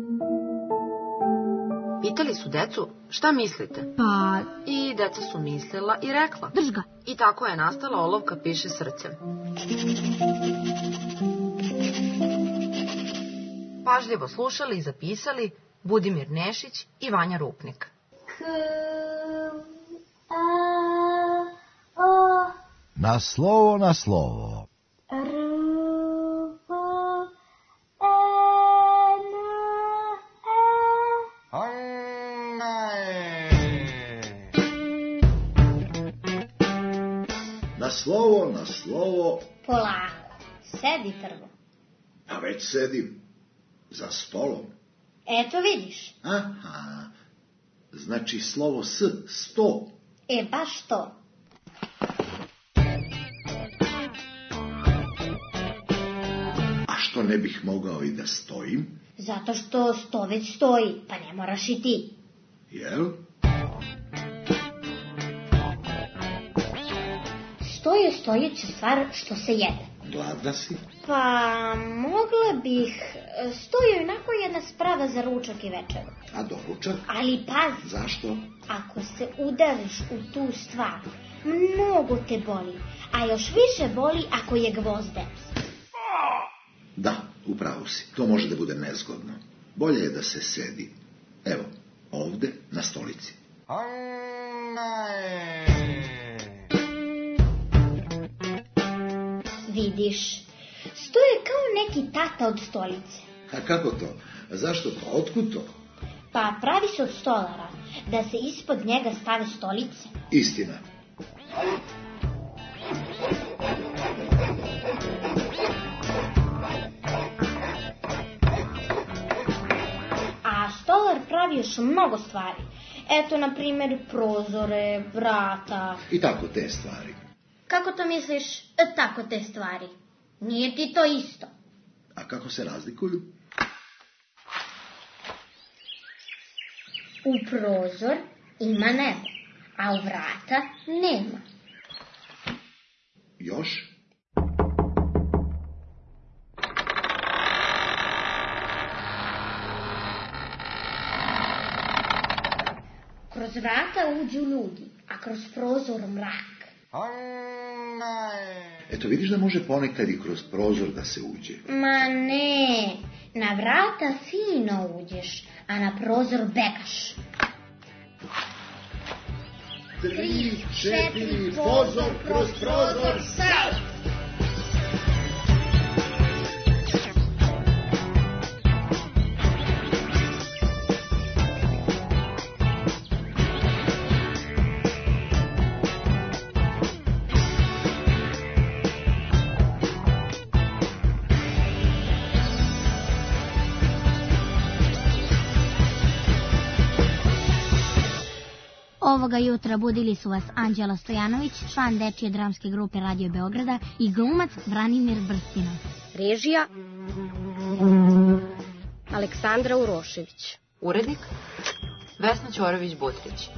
Pitali su decu, šta mislite? Pa... I deca su mislila i rekla. Drž ga. I tako je nastala olovka piše srcem. Pažljivo slušali i zapisali Budimir Nešić i Vanja Rupnik. K... A... O... Na slovo, na slovo. R, V, E, N, E. Na slovo, na slovo. Polako, sedi prvo. Pa već sedim. Za stolom. Eto vidiš. Aha, znači slovo S, sto. E, baš to. Što ne bih mogao i da stojim? Zato što sto već stoji, pa ne moraš i ti. Jel? Sto je stojeća stvar što se jede. Gladna si? Pa, mogla bih. Sto je onako jedna sprava za ručak i večeru. A doručak? Ali pazi. Zašto? Ako se udariš u tu stvar, mnogo te boli, a još više boli ako je gvozden. Da, upravo si. To može da bude nezgodno. Bolje je da se sedi. Evo, ovde, na stolici. Vidiš, sto je kao neki tata od stolice. A kako to? Zašto to? Otkud to? Pa pravi se od stolara, da se ispod njega stave stolice. Istina. Stolar pravi još mnogo stvari. Eto, na primjer, prozore, vrata. I tako te stvari. Kako to misliš, e, tako te stvari? Nije ti to isto. A kako se razlikuju? U prozor ima nebo, a u vrata nema. Još? Kroz vrata uđu ljudi, a kroz prozor mrak. Eto, vidiš da može ponekad i kroz prozor da se uđe. Ma ne, na vrata fino uđeš, a na prozor begaš. Tri, četiri, prozor, kroz prozor, sad! Ovoga jutra budili su vas Anđela Stojanović, član dečije dramske grupe Radio Beograda i glumac Branimir Brstinac. Režija Aleksandra Urošević. Urednik Vesna Ćorović-Butrić.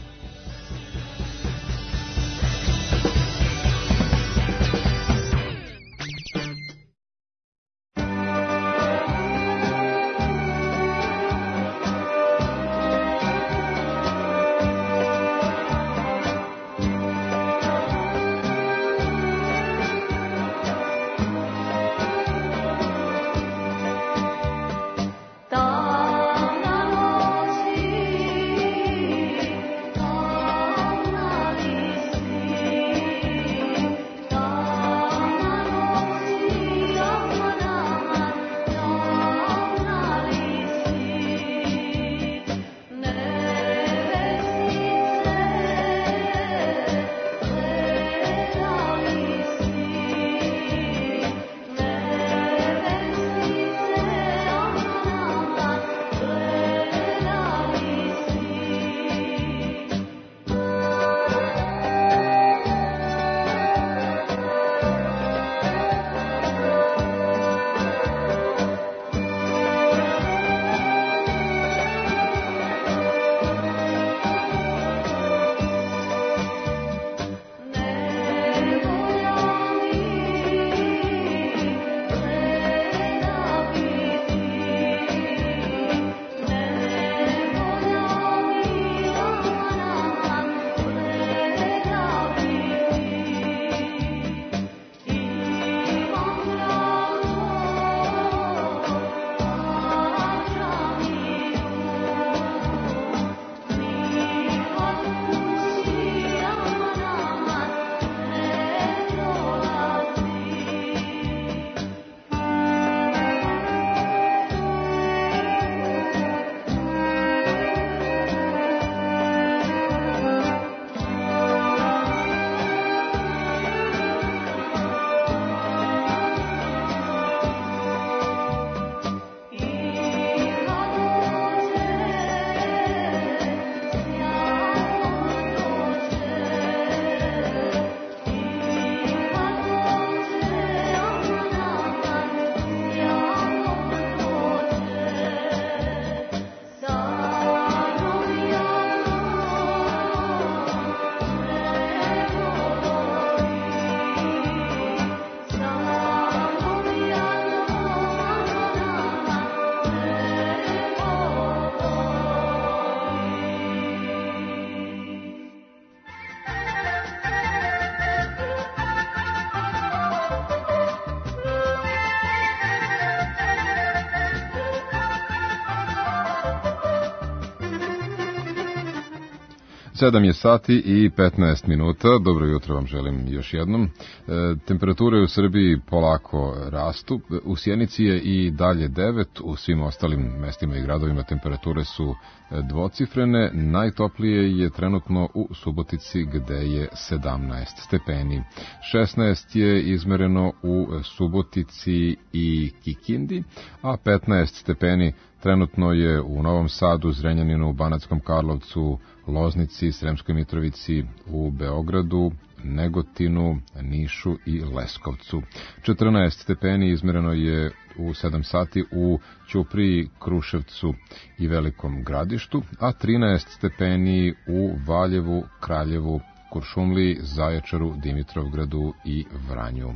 sedam je sati i petnaest minuta. Dobro jutro vam želim još jednom. E, temperature u Srbiji polako rastu. U Sjenici je i dalje devet, u svim ostalim mestima i gradovima temperature su dvocifrene. Najtoplije je trenutno u Subotici gde je sedamnaest stepeni. šesnaest je izmereno u Subotici i Kikindi, a petnaest stepeni trenutno je u Novom Sadu, Zrenjaninu, Banatskom Karlovcu, Loznici, Sremskoj Mitrovici, u Beogradu, Negotinu, Nišu i Leskovcu. četrnaest stepeni izmereno je u sedam sati u Ćupriji, Kruševcu i Velikom Gradištu, a trinaest stepeni u Valjevu, Kraljevu, Kuršumliji, Zaječaru, Dimitrovgradu i Vranju.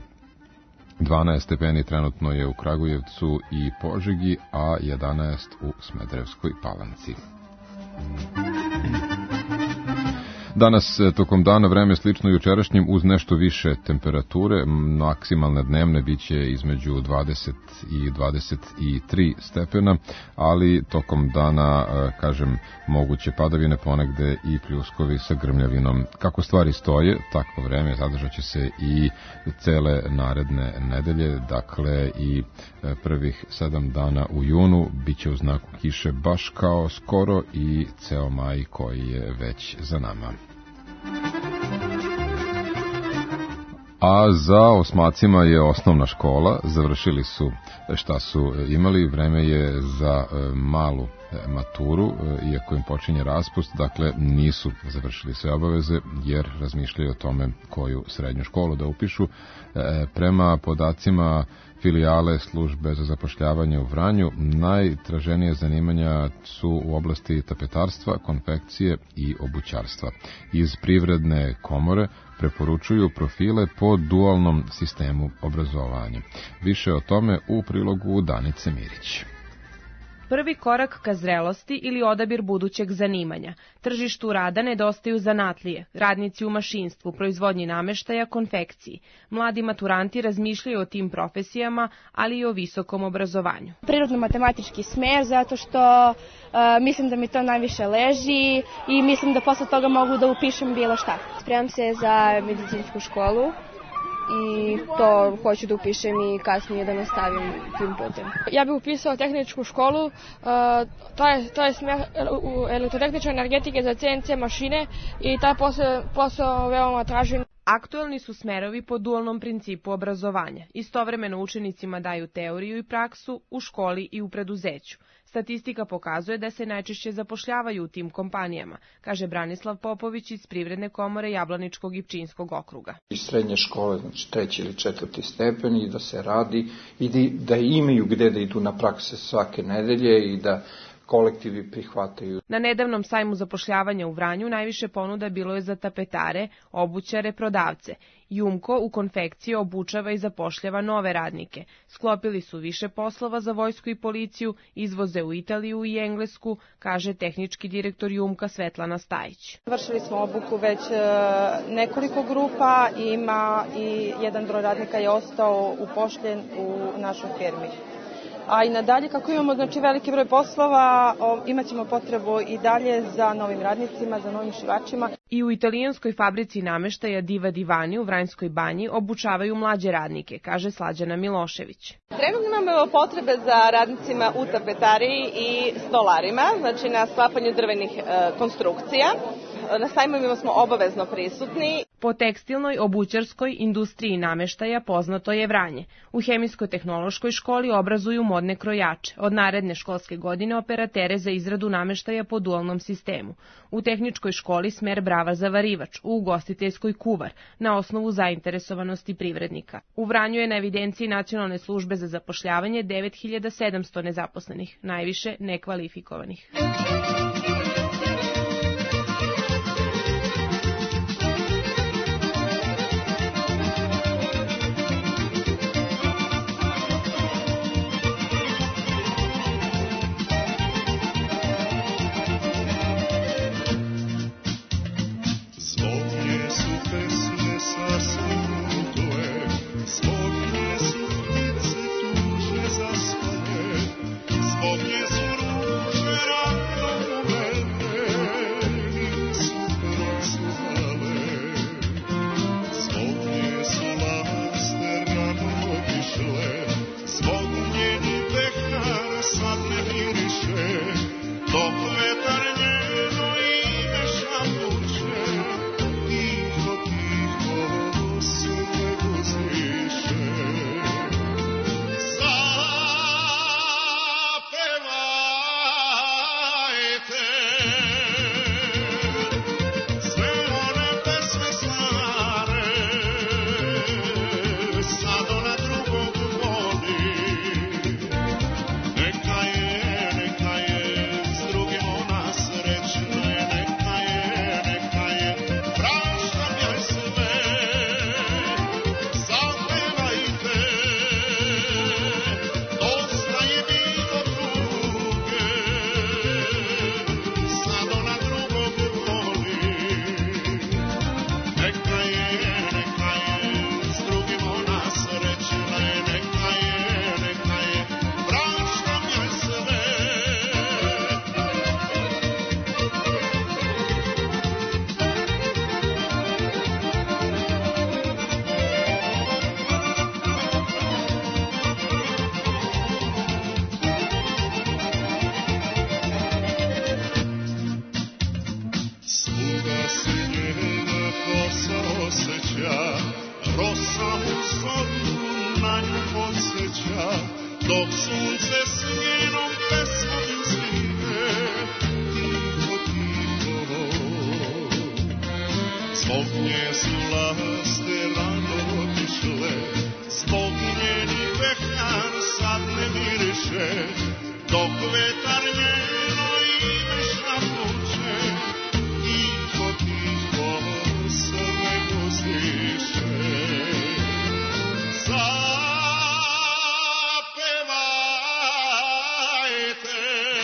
dvanaest stepeni trenutno je u Kragujevcu i Požegi, a jedanaest u Smederevskoj Palanci. Danas, tokom dana, vreme slično jučerašnjim uz nešto više temperature. Maksimalne dnevne biće između dvadeset i dvadeset tri stepena, ali tokom dana, kažem, moguće padavine, ponegde i pljuskovi sa grmljavinom. Kako stvari stoje, takvo vreme zadržat će se i cele naredne nedelje, dakle i prvih sedam dana u junu biće u znaku kiše baš kao skoro i ceo maj koji je već za nama. A za osmacima je osnovna škola, završili su šta su imali, vreme je za malu maturu, iako im počinje raspust, dakle nisu završili sve obaveze jer razmišljaju o tome koju srednju školu da upišu. Prema podacima filijale službe za zapošljavanje u Vranju, najtraženije zanimanja su u oblasti tapetarstva, konfekcije i obućarstva. Iz Privredne komore preporučuju profile po dualnom sistemu obrazovanja. Više o tome u prilogu Danice Mirić. Prvi korak ka zrelosti ili odabir budućeg zanimanja. Tržištu rada nedostaju zanatlije, radnici u mašinstvu, proizvodnji nameštaja, konfekciji. Mladi maturanti razmišljaju o tim profesijama, ali i o visokom obrazovanju. Prirodno-matematički smer, zato što uh, mislim da mi to najviše leži i mislim da posle toga mogu da upišem bilo šta. Spremam se za medicinsku školu i to hoću da upišem i kasnije da nastavim tim putem. Ja bih upisao tehničku školu, to je, to je smjer elektrotehničke energetike za C N C mašine i taj posao, posao veoma tražim. Aktuelni su smerovi po dualnom principu obrazovanja. Istovremeno učenicima daju teoriju i praksu u školi i u preduzeću. Statistika pokazuje da se najčešće zapošljavaju u tim kompanijama, kaže Branislav Popović iz Privredne komore Jablaničkog i Pčinjskog okruga. Iz srednje škole, znači treći ili četvrti stepen i da se radi i da imaju gde da idu na prakse svake nedelje i da kolektivi prihvataju. Na nedavnom sajmu zapošljavanja u Vranju najviše ponuda bilo je za tapetare, obućare, prodavce. Jumko u konfekciji obučava i zapošljava nove radnike. Sklopili su više poslova za vojsku i policiju, izvoze u Italiju i Englesku, kaže tehnički direktor Jumka Svetlana Stajić. Vršili smo obuku već nekoliko grupa, ima i jedan broj radnika je ostao upošljen u našoj firmi. A i nadalje, kako imamo znači, veliki broj poslova, imat ćemo potrebu i dalje za novim radnicima, za novim šivačima. I u italijanskoj fabrici nameštaja Diva Divani u Vranjskoj banji obučavaju mlađe radnike, kaže Slađana Milošević. Trenutno imamo potrebe za radnicima u tapetariji i stolarima, znači na sklapanju drvenih e, konstrukcija. Na sajmovima smo obavezno prisutni. Po tekstilnoj, obućarskoj industriji nameštaja poznato je Vranje. U Hemijsko-tehnološkoj školi obrazuju modne krojače. Od naredne školske godine operatere za izradu nameštaja po dualnom sistemu. U tehničkoj školi smer brava zavarivač, u ugostiteljskoj kuvar, na osnovu zainteresovanosti privrednika. U Vranju je na evidenciji Nacionalne službe za zapošljavanje devet hiljada sedamsto nezaposlenih, najviše nekvalifikovanih. Zbog nje su ruže ravno kuća, dok sunce s njenom pesmom zime, tiho, tiho. Zbog nje su laste rano otišle, zbog njeni pehar sad ne miriše, dok vetar njeno ime šapuće, tiho, tiho sve uzdiše. Zapevajte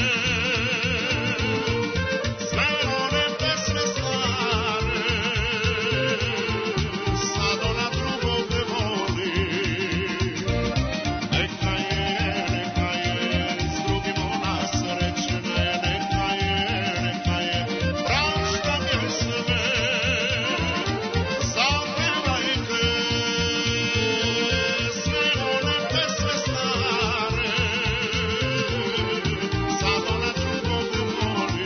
sve one pesme stare, sad ona drugog ne voli. Neka je, neka je, s drugim ona srećne, neka je, neka je, praštam je sve. Zapevajte sve one pesme stare, sad ona drugog ne voli.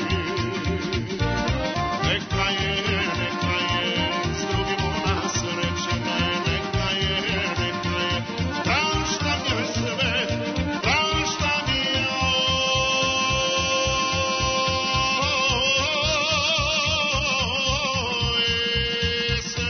Neka je, neka je, s drugim ona srećna, neka je, neka je, praštam joj sve, praštam joj sve.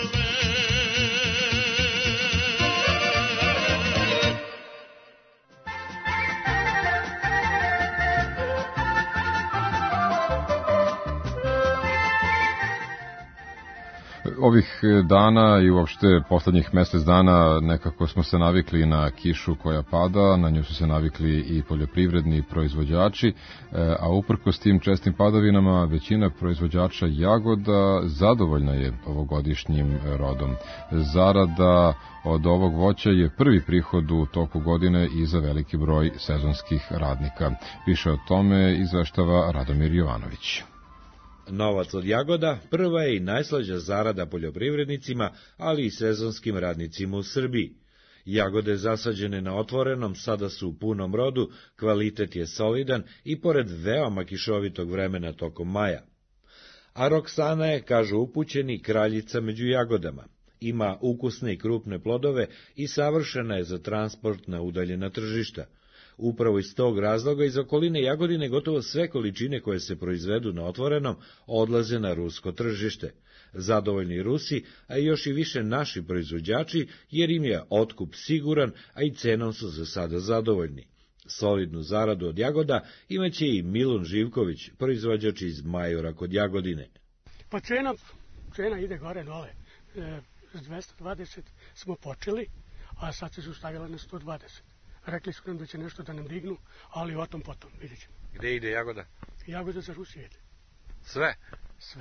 Ovih dana i uopšte poslednjih mesec dana nekako smo se navikli na kišu koja pada, na nju su se navikli i poljoprivredni proizvođači, a uprkos tim čestim padavinama većina proizvođača jagoda zadovoljna je ovogodišnjim rodom. Zarada od ovog voća je prvi prihod u toku godine i za veliki broj sezonskih radnika. Više o tome izveštava Radomir Jovanović. Novac od jagoda prva je i najslađa zarada poljoprivrednicima, ali i sezonskim radnicima u Srbiji. Jagode zasađene na otvorenom sada su u punom rodu, kvalitet je solidan i pored veoma kišovitog vremena tokom maja. A Roksana je, kažu upućeni, kraljica među jagodama. Ima ukusne i krupne plodove i savršena je za transport na udaljena tržišta. Upravo iz tog razloga iz okoline Jagodine gotovo sve količine koje se proizvedu na otvorenom odlaze na rusko tržište. Zadovoljni Rusi, a još i više naši proizvođači, jer im je otkup siguran, a i cenom su za sada zadovoljni. Solidnu zaradu od jagoda imaće i Milun Živković, proizvođač iz Majora kod Jagodine. Pa cena, cena ide gore dole. E, s dvesta dvadeset smo počeli, a sad se su stavila na sto dvadeset. Rekli su nam da će nešto da nam dignu, ali o tom potom, vidjet ćemo. Gde ide jagoda? Jagoda za Rusiju ide. Sve? Sve.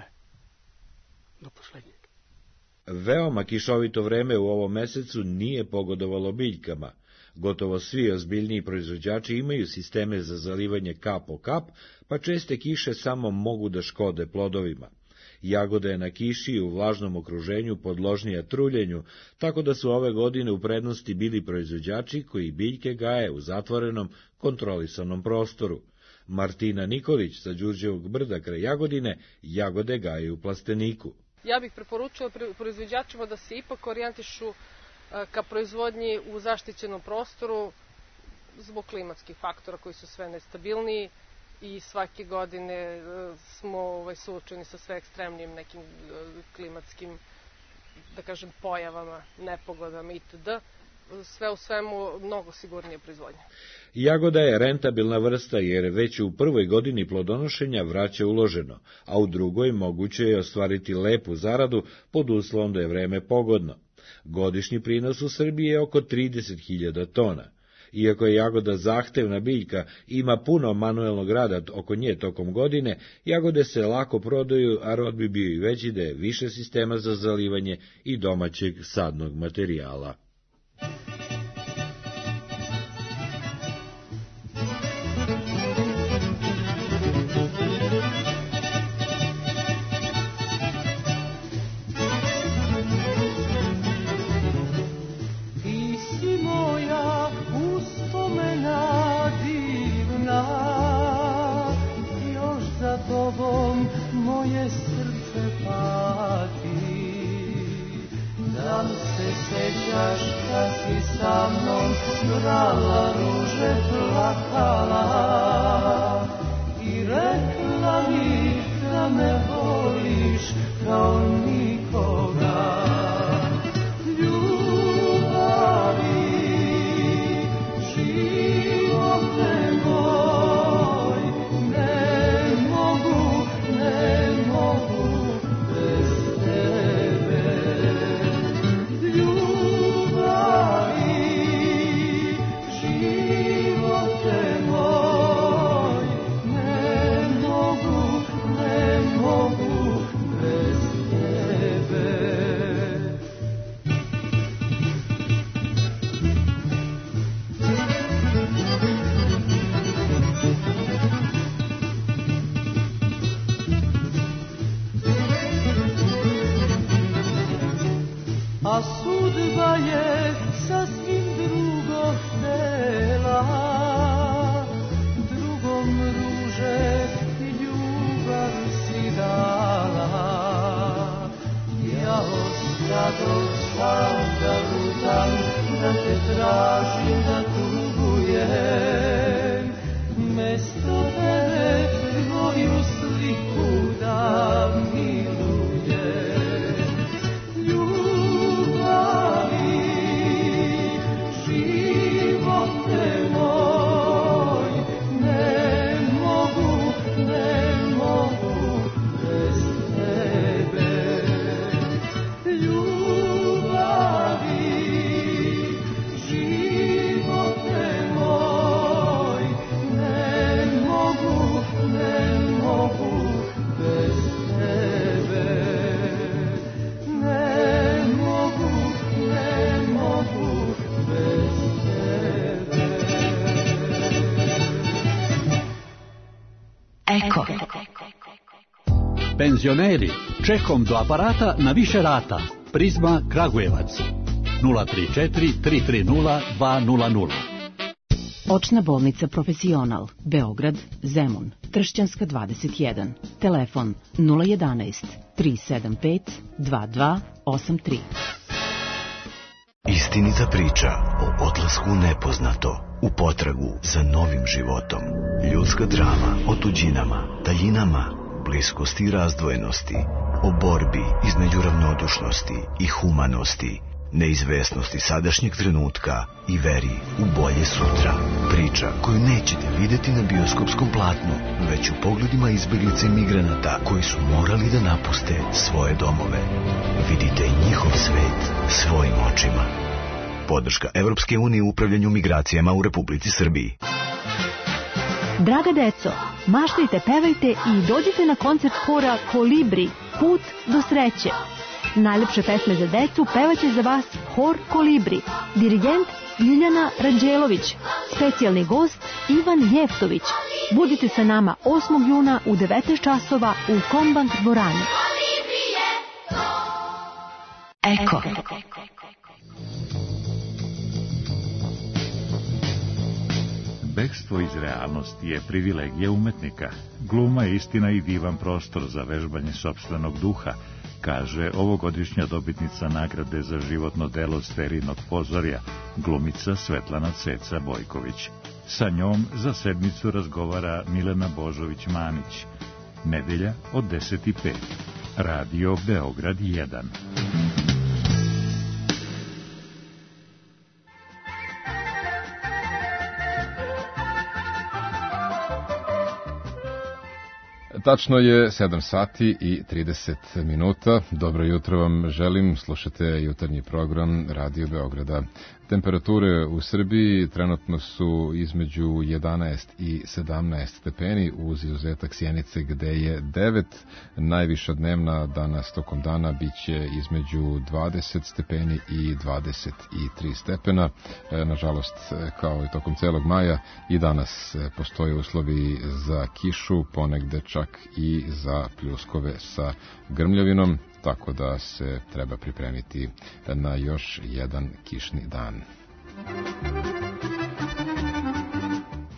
Do poslednjeg. Veoma kišovito vreme u ovom mesecu nije pogodovalo biljkama. Gotovo svi ozbiljniji proizvođači imaju sisteme za zalivanje kap po kap, pa česte kiše samo mogu da škode plodovima. Jagoda je na kiši i u vlažnom okruženju podložnija truljenju, tako da su ove godine u prednosti bili proizvođači koji biljke gaje u zatvorenom, kontrolisanom prostoru. Martina Nikolić sa Đurđevog brda kraj Jagodine jagode gaje u plasteniku. Ja bih preporučila proizvođačima da se ipak orijentišu ka proizvodnji u zaštićenom prostoru zbog klimatskih faktora koji su sve nestabilniji i svake godine smo ovaj, suočeni sa sve ekstremnim nekim klimatskim, da kažem, pojavama, nepogodama itd. Sve u svemu mnogo sigurnije proizvodnje. Jagoda je rentabilna vrsta jer već u prvoj godini plodonošenja vraća uloženo, a u drugoj moguće je ostvariti lepu zaradu pod uslovom da je vreme pogodno. Godišnji prinos u Srbiji je oko trideset hiljada tona. Iako je jagoda zahtevna biljka, ima puno manuelnog rada oko nje tokom godine, jagode se lako prodaju, a rod bi bio i veći da je više sistema za zalivanje i domaćeg sadnog materijala. Moje srce pati, da li se se sećaš kad si sa mnom brala ruže, plakala i rekla mi da me voliš kao nikoga. A sudba je sasvim drugo htela, drugom ruže i ljubav si dala. Ja ostado sam da lutam, da te tražim, da tugujem, mesto tebe tvoju sliku da milujem. Eko. Penzioneri, čekom do aparata na više rata. Prizma Kragujevac. nula tri četiri tri tri nula dva nula nula. Očna bolnica Profesional, Beograd, Zemun, Tršćanska dvadeset jedan. Telefon nula jedanaest tri sedam pet dva dva osam tri. Istinita priča o odlasku u nepoznato, u potragu za novim životom. Ljudska drama o tuđinama, daljinama, bliskosti i razdvojenosti. O borbi između ravnodušnosti i humanosti, neizvesnosti sadašnjeg trenutka i veri u bolje sutra. Priča koju nećete vidjeti na bioskopskom platnu, već u pogledima izbjeglice migranata koji su morali da napuste svoje domove. Vidite njihov svet svojim očima. Podrška Evropske unije u upravljanju migracijama u Republici Srbiji. Draga deco, maštajte, pevajte i dođite na koncert hora Kolibri, Put do sreće. Najlepše pesme za decu pevaće za vas hor Kolibri, dirigent Ljiljana Ranđelović, specijalni gost Ivan Jeftović. Budite sa nama osmog juna u devetnaest časova u Kombank dvorani. Eko. Bekstvo iz realnosti je privilegija umetnika. Gluma je istina i divan prostor za vežbanje sopstvenog duha, kaže ovogodišnja dobitnica nagrade za životno delo Sferinog pozorja, glumica Svetlana Ceca Bojković. Sa njom za sedmicu razgovara Milena Božović-Manić. Nedelja od deset i pet. Radio Beograd jedan. Tačno je sedam sati i trideset minuta. Dobro jutro vam želim. Slušate jutarnji program Radio Beograda. Temperature u Srbiji trenutno su između jedanaest i sedamnaest stepeni, uz izuzetak Sjenice gde je devet. Najviša dnevna danas tokom dana biće između dvadeset stepeni i dvadeset tri stepena. Nažalost, kao i tokom celog maja, i danas postoje uslovi za kišu, ponegde čak i za pljuskove sa grmljavinom, tako da se treba pripremiti na još jedan kišni dan.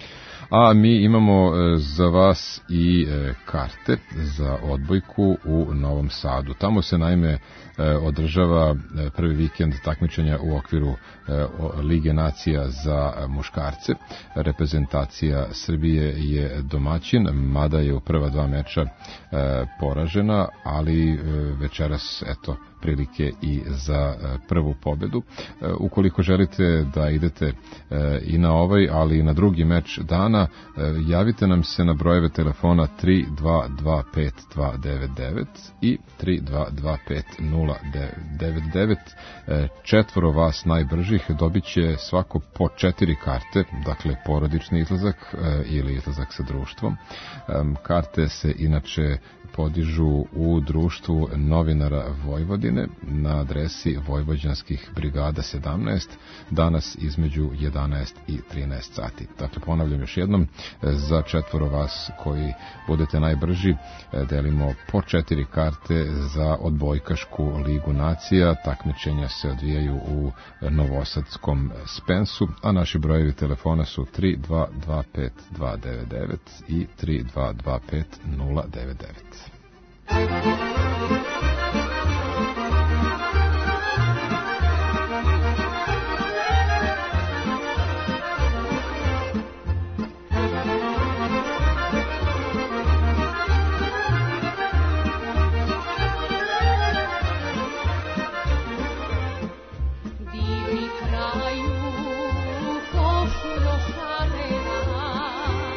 a mi imamo za vas i karte za odbojku u Novom Sadu. Tamo se naime održava prvi vikend takmičenja u okviru Lige nacija za muškarce. Reprezentacija Srbije je domaćin, mada je u prva dva meča poražena, ali večeras, eto, prilike i za prvu pobedu. Ukoliko želite da idete i na ovaj, ali i na drugi meč dana, javite nam se na brojeve telefona tri dva dva pet dva devet devet i tri dva dva pet nula devet devet. Četvoro vas najbržih dobit će svako po četiri karte, dakle porodični izlazak ili izlazak sa društvom. Karte se inače podižu u društvu novinara Vojvodine na adresi Vojvođanskih brigada sedamnaest, danas između jedanaest i trinaest sati. Dakle, ponavljam još jednom, za četvoro vas koji budete najbrži delimo po četiri karte za odbojkašku Ligu nacija. Takmičenja se odvijaju u novosadskom Spensu, a naši brojevi telefona su tri dva dva pet dva devet devet i tri dva dva pet nula devet devet.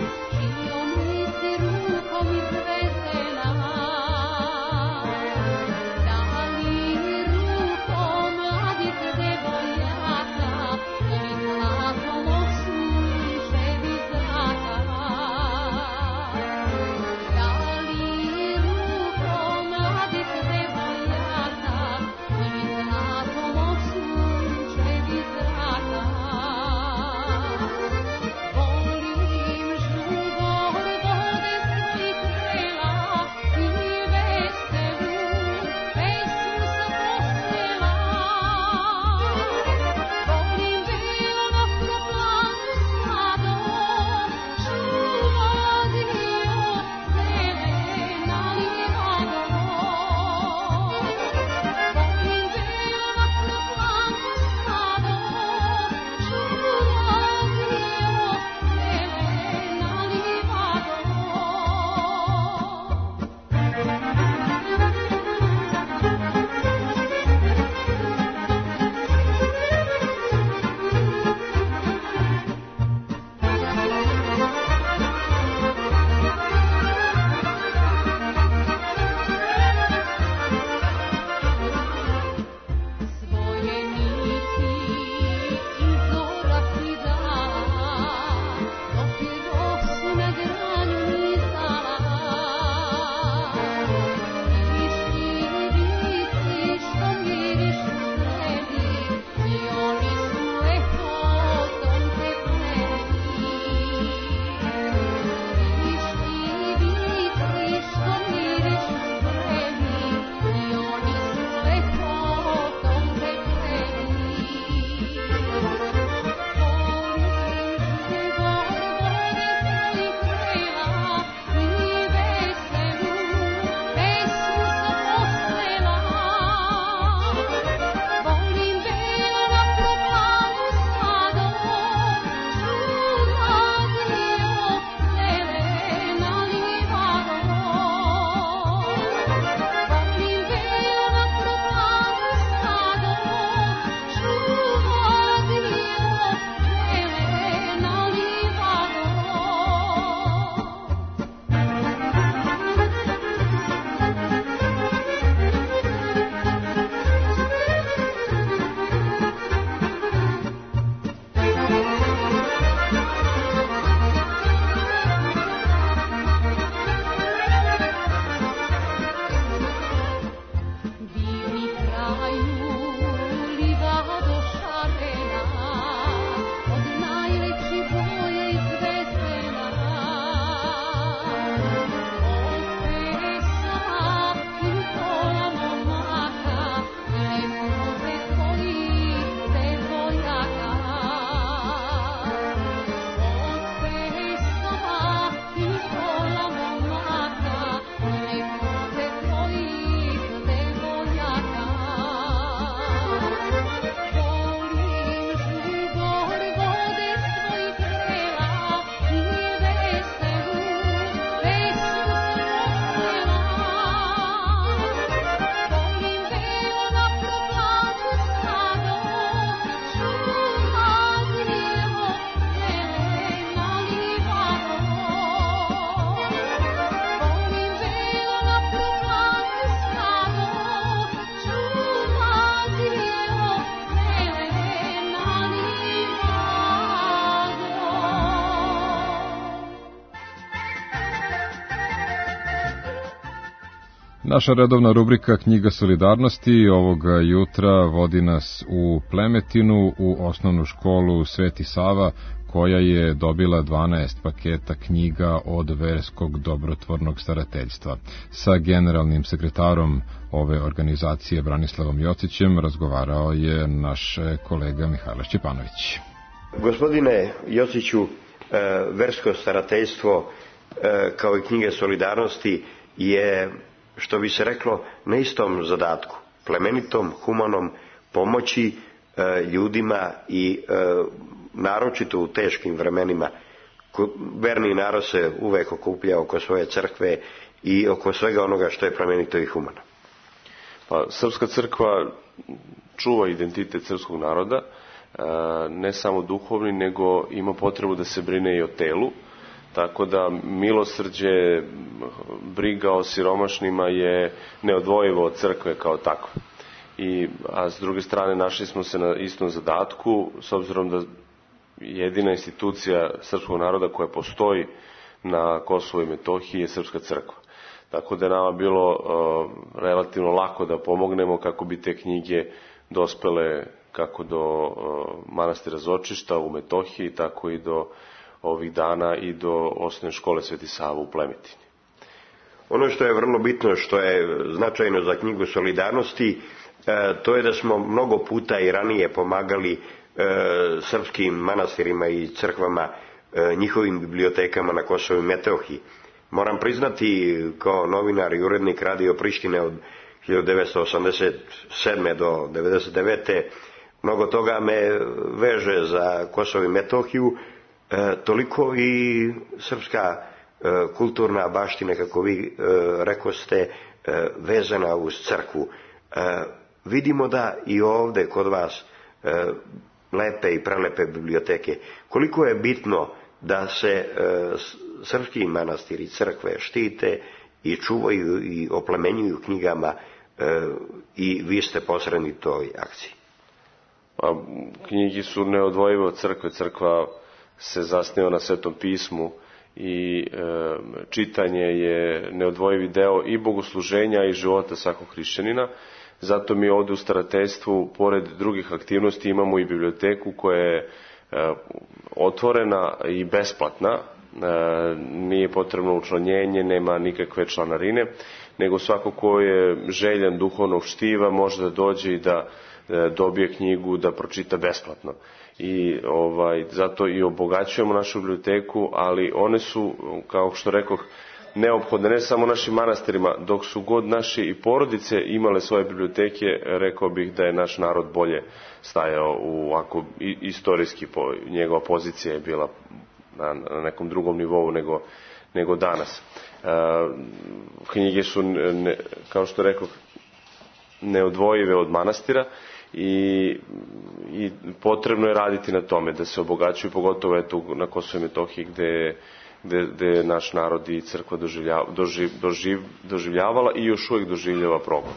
Rukom izvezena Naša redovna rubrika Knjiga solidarnosti ovoga jutra vodi nas u Plemetinu, u osnovnu školu Sveti Sava, koja je dobila dvanaest paketa knjiga od Verskog dobrotvornog starateljstva. Sa generalnim sekretarom ove organizacije Branislavom Jocićem razgovarao je naš kolega Mihajlo Šćepanović. Gospodine Jociću, Versko starateljstvo kao i Knjiga solidarnosti je, što bi se reklo, na istom zadatku, plemenitom, humanom pomoći ljudima i naročito u teškim vremenima. Verni narod se uvek okuplja oko svoje crkve i oko svega onoga što je plemenito i humano. Pa, Srpska crkva čuva identitet srpskog naroda, ne samo duhovni, nego ima potrebu da se brine i o telu. Tako da milosrđe, briga o siromašnima je neodvojivo od crkve kao takve. I, a s druge strane našli smo se na istom zadatku, s obzirom da jedina institucija srpskog naroda koja postoji na Kosovu i Metohiji je Srpska crkva. Tako da je nama bilo uh, relativno lako da pomognemo kako bi te knjige dospele kako do uh, manastira Zočišta u Metohiji, tako i do ovih dana i do osnovne škole Sveti Sava u Plemetini. Ono što je vrlo bitno, što je značajno za Knjigu solidarnosti, to je da smo mnogo puta i ranije pomagali srpskim manastirima i crkvama, njihovim bibliotekama na Kosovu i Metohiji. Moram priznati, kao novinar i urednik Radio Prištine od hiljadu devetsto osamdeset sedme do devedeset devete mnogo toga me veže za Kosovo i Metohiju, E, toliko i srpska e, kulturna baština, kako vi e, rekoste, e, vezana uz crkvu. E, vidimo da i ovde kod vas e, lepe i prelepe biblioteke. Koliko je bitno da se e, srpski manastiri, crkve štite i čuvaju i oplemenjuju knjigama e, i vi ste posredni toj akciji. Pa, knjigi su neodvojive od crkve. Crkva se zasniva na Svetom pismu i e, čitanje je neodvojivi deo i bogosluženja i života svakog hrišćanina. Zato mi ovde u starateljstvu, pored drugih aktivnosti, imamo i biblioteku koja je e, otvorena i besplatna. E, nije potrebno učlanjenje, nema nikakve članarine, nego svako ko je željan duhovnog štiva može da dođe i da e, dobije knjigu, da pročita besplatno. I ovaj, zato i obogaćujemo našu biblioteku, ali one su, kao što rekoh, neophodne ne samo našim manastirima, dok su god naši i porodice imale svoje biblioteke, rekao bih da je naš narod bolje stajao u, ako istorijski po, njegova pozicija je bila na, na nekom drugom nivou nego, nego danas. E, knjige su, ne, kao što rekoh, neodvojive od manastira, I, i potrebno je raditi na tome da se obogaćuju, pogotovo eto na Kosovu i Metohiji gde, gde, gde je naš narod i crkva doživlja, doživ, doživ, doživljavala i još uvijek doživljava progon.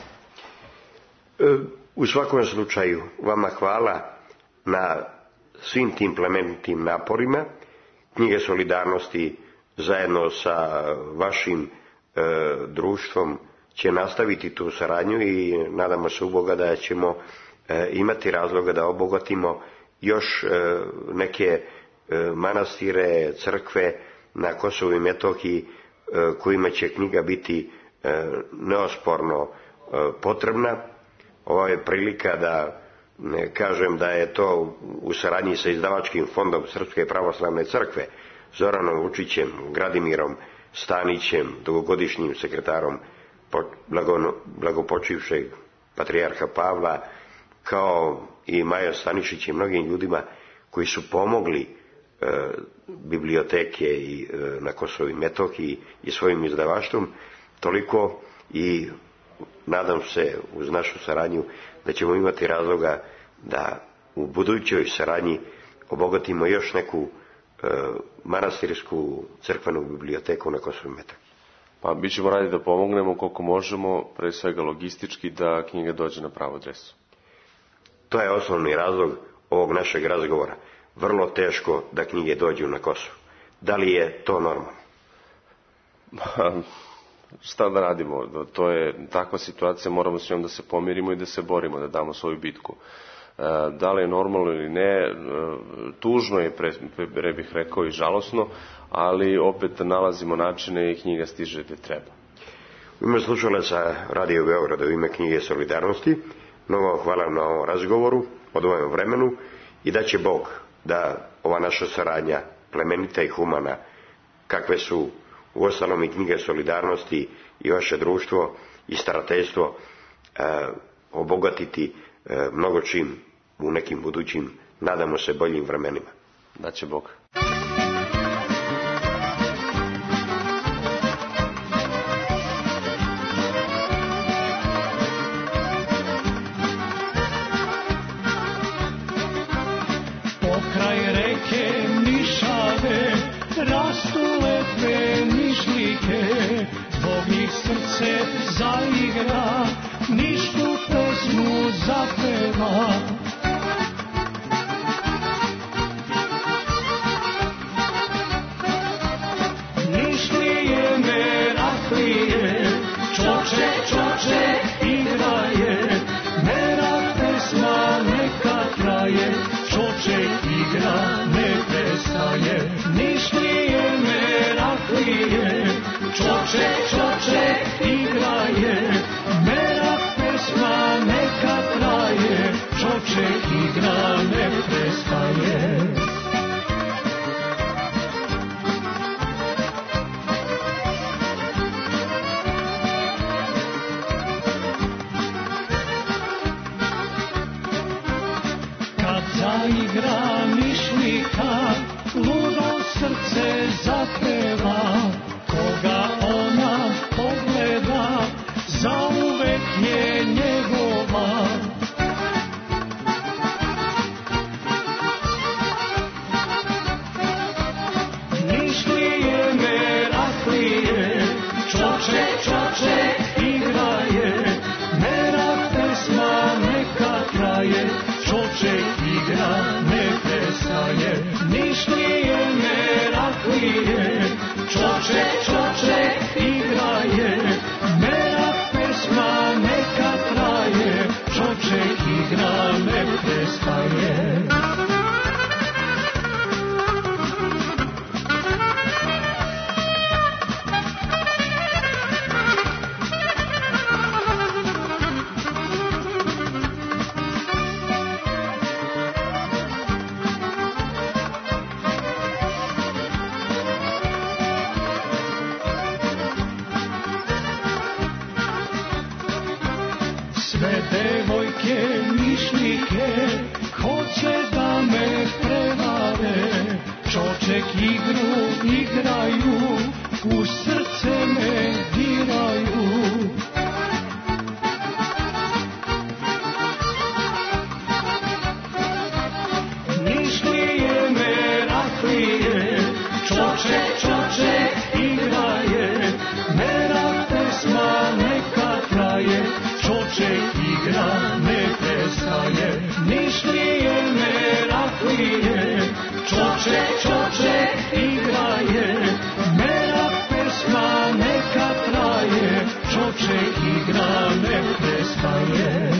U svakom slučaju vama hvala na svim tim plemenitim naporima. Knjige solidarnosti zajedno sa vašim e, društvom će nastaviti tu saradnju i nadamo se u Boga da ćemo imati razloga da obogatimo još neke manastire, crkve na Kosovu i Metohiji kojima će knjiga biti neosporno potrebna. Ovo je prilika da kažem da je to u saradnji sa izdavačkim fondom Srpske pravoslavne crkve, Zoranom Vučićem, Gradimirom Stanićem, dugogodišnjim sekretarom blagopočivšeg patrijarha Pavla, kao i Maja Stanišić i mnogim ljudima koji su pomogli e, biblioteke i, e, na Kosovu i Metohiji i svojim izdavaštvom, toliko i nadam se uz našu saradnju da ćemo imati razloga da u budućoj saradnji obogatimo još neku e, manastirsku crkvenu biblioteku na Kosovu i Metohiji. Pa mi ćemo raditi da pomognemo koliko možemo, pre svega logistički, da knjiga dođe na pravu adresu. To je osnovni razlog ovog našeg razgovora. Vrlo teško da knjige dođu na Kosovo. Da li je to normalno? šta da radimo? To je takva situacija, moramo s njom da se pomirimo i da se borimo, da damo svoju bitku. Da li je normalno ili ne, tužno je, pre, pre bih rekao, i žalosno, ali opet nalazimo načine i knjiga stiže gde treba. U ime slušalaca Radio Beograda, u ime knjige Solidarnosti, mnogo vam hvala na ovom razgovoru, odvojenom vremenu, i da će Bog da ova naša saradnja, plemenita i humana, kakve su u ostalom i knjige Solidarnosti i vaše društvo i starateljstvo, eh, obogatiti eh, mnogo čim u nekim budućim, nadamo se, boljim vremenima. Da će Bog. Pokraj reke Nišave rastu lepe nišlike, zbog njih srce zaigra, nišku pesmu zapeva. Nišlije Meraklije, čoče, čoče igraje, Mera pesma neka traje, čoče igra ne prestaje. Nišlije Meraklije, čoče, čoče igraje, Mera pesma neka traje, čoče igra ne prestaje. Zaigra Nišlika, ludo srce zapeva, koga ona pogleda, zauvek je njegova. Nišlije Meraklije, čoče, čoče igraje, Mera pesma neka traje, čoče igra ne prestaje. Nišlije Meraklije, čoče, čoče igraje, Mera pesma neka traje, čoče igra ne prestaje. Sve devojke Nišlike hoće da me prevare, čoček igru igraju, u srce me diraju. Nišlije Meraklije, čoče, čoče igraje, Mera pesma neka traje, čoče igra ne prestaje. Nišlije Meraklije, čoče, čoče igraje, Mera pesma neka traje, čoče igra ne prestaje.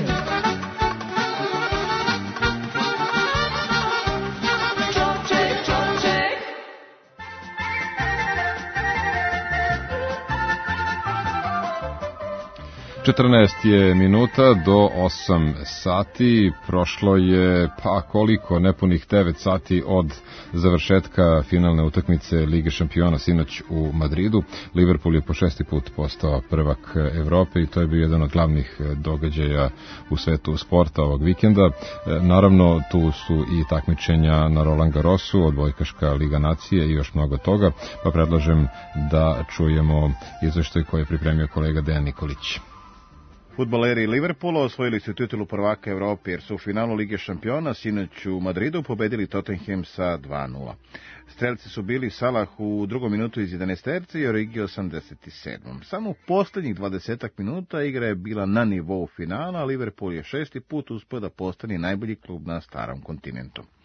četrnaest je minuta do osam sati, prošlo je pa koliko, nepunih devet sati od završetka finalne utakmice Lige šampiona sinoć u Madridu. Liverpool je po šesti put postao prvak Evrope i to je bio jedan od glavnih događaja u svetu sporta ovog vikenda. Naravno, tu su i takmičenja na Roland Garrosu, odbojkaška Liga nacije i još mnogo toga, pa predlažem da čujemo izveštaj koji je pripremio kolega Dejan Nikolić. Fudbaleri Liverpoola osvojili su titulu prvaka Evrope jer su u finalu Lige šampiona sinoć u Madridu pobedili Tottenham sa dva nula. Strelci su bili Salah u drugom minutu iz jedanaesterce i Origi osamdeset sedmom. Samo u posljednjih dvadesetak minuta igra je bila na nivou finala, a Liverpool je šesti put uspio da postane najbolji klub na starom kontinentu.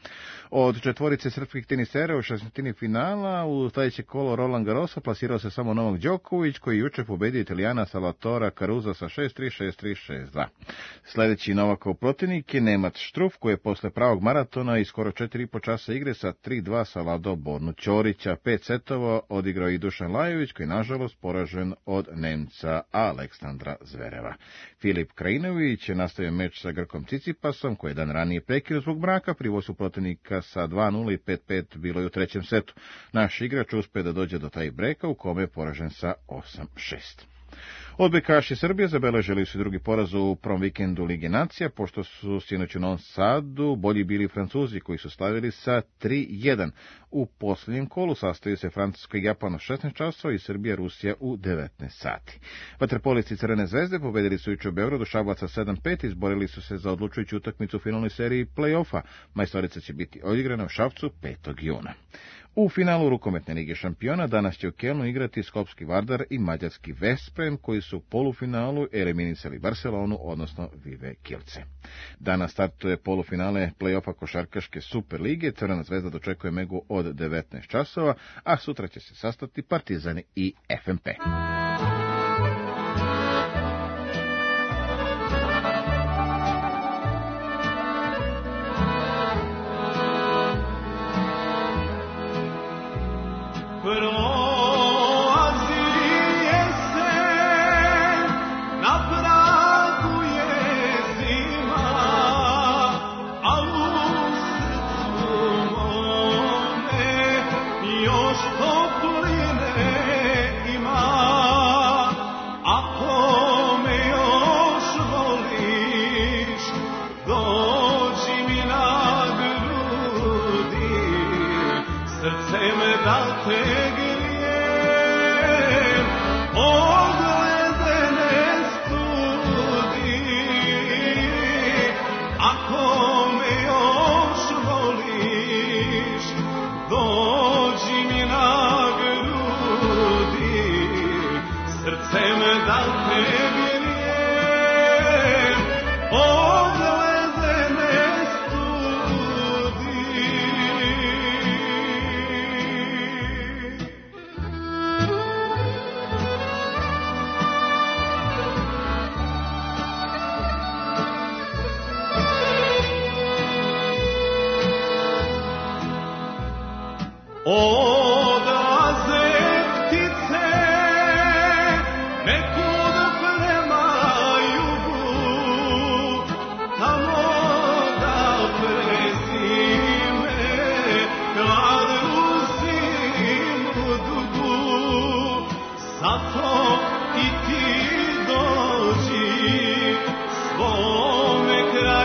Od četvorice srpskih tenisera u šestnaestini finala u sledeće kolo Roland Garrosa plasirao se samo Novak Đoković, koji juče pobedio Italijana Salvatore Carusa sa šest tri, šest tri, šest dva. Sledeći Novakov protivnik je Nemac Štruf, koji je posle pravog maratona i skoro četiri i po časa igre sa tri dva savladao Bornu Ćorića. Pet setova odigrao i Dušan Lajović, koji je nažalost poražen od Nemca Aleksandra Zvereva. Filip Krajinović je nastavio meč sa Grkom Cicipasom, koji je dan ranije prekinuo zbog braka, pri vodstvu protivnika sa dva nula i pet pet bilo je u trećem setu. Naš igrač uspe da dođe do taj breka u kome je poražen sa osam šest. Odbojkaši Srbije zabeležili su drugi poraz u prvom vikendu Lige nacija, pošto su sinoć u Novom Sadu bolji bili Francuzi, koji su slavili sa tri jedan. U posljednjem kolu sastaju se Francuska i Japan u šesnaest časova i Srbija Rusija u devetnaest sati. Vaterpolisti Crvene zvezde pobedili su juče u Beogradu Šabaca sedam pet i izborili su se za odlučujuću utakmicu u finalnoj seriji play-offa. Majstorica će biti odigrana u Šapcu petog juna. U finalu rukometne Lige šampiona danas će u Kelnu igrati Skopski Vardar i mađarski Veszprem, koji su u polufinalu eliminisali Barcelonu, odnosno Vive Kielce. Danas startuje polufinale play-offa košarkaške Super lige. Crvena zvezda dočekuje Megu od devetnaest časova, a sutra će se sastati Partizani i F M P.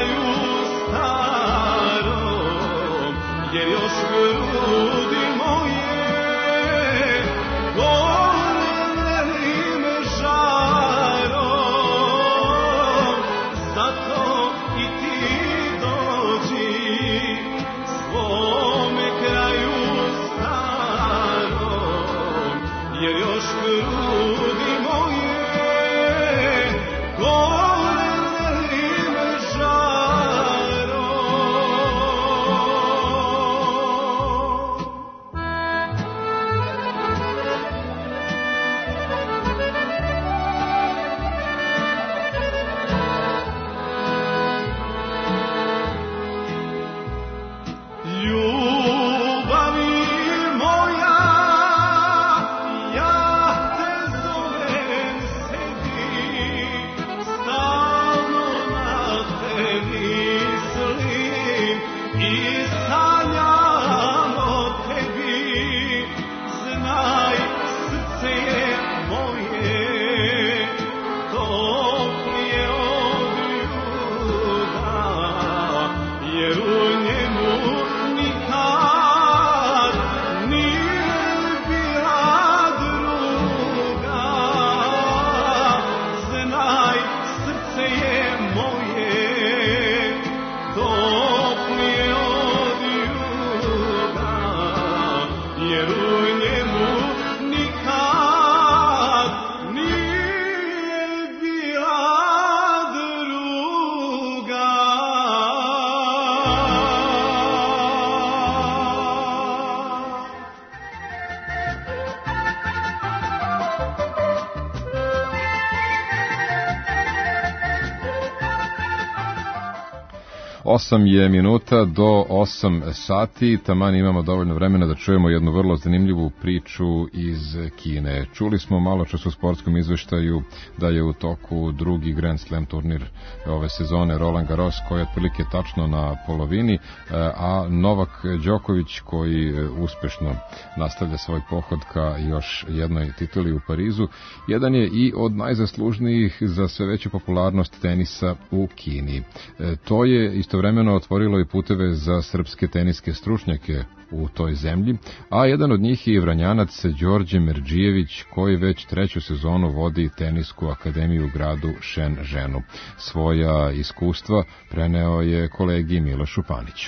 Jer još grudi moji Osam je minuta do osam sati, taman imamo dovoljno vremena da čujemo jednu vrlo zanimljivu priču iz Kine. Čuli smo malo čas u sportskom izveštaju da je u toku drugi Grand Slam turnir ove sezone Roland Garros, koji je otprilike tačno na polovini, a Novak Đoković, koji uspešno nastavlja svoj pohod ka još jednoj tituli u Parizu, jedan je i od najzaslužnijih za sve veću popularnost tenisa u Kini. To je istovremeno otvorilo i puteve za srpske teniske stručnjake u toj zemlji, a jedan od njih je i Vranjanac Đorđe Merdžijević, koji već treću sezonu vodi tenisku akademiju u gradu Šenženu. Svoja iskustva preneo je kolegi Milošu Paniću.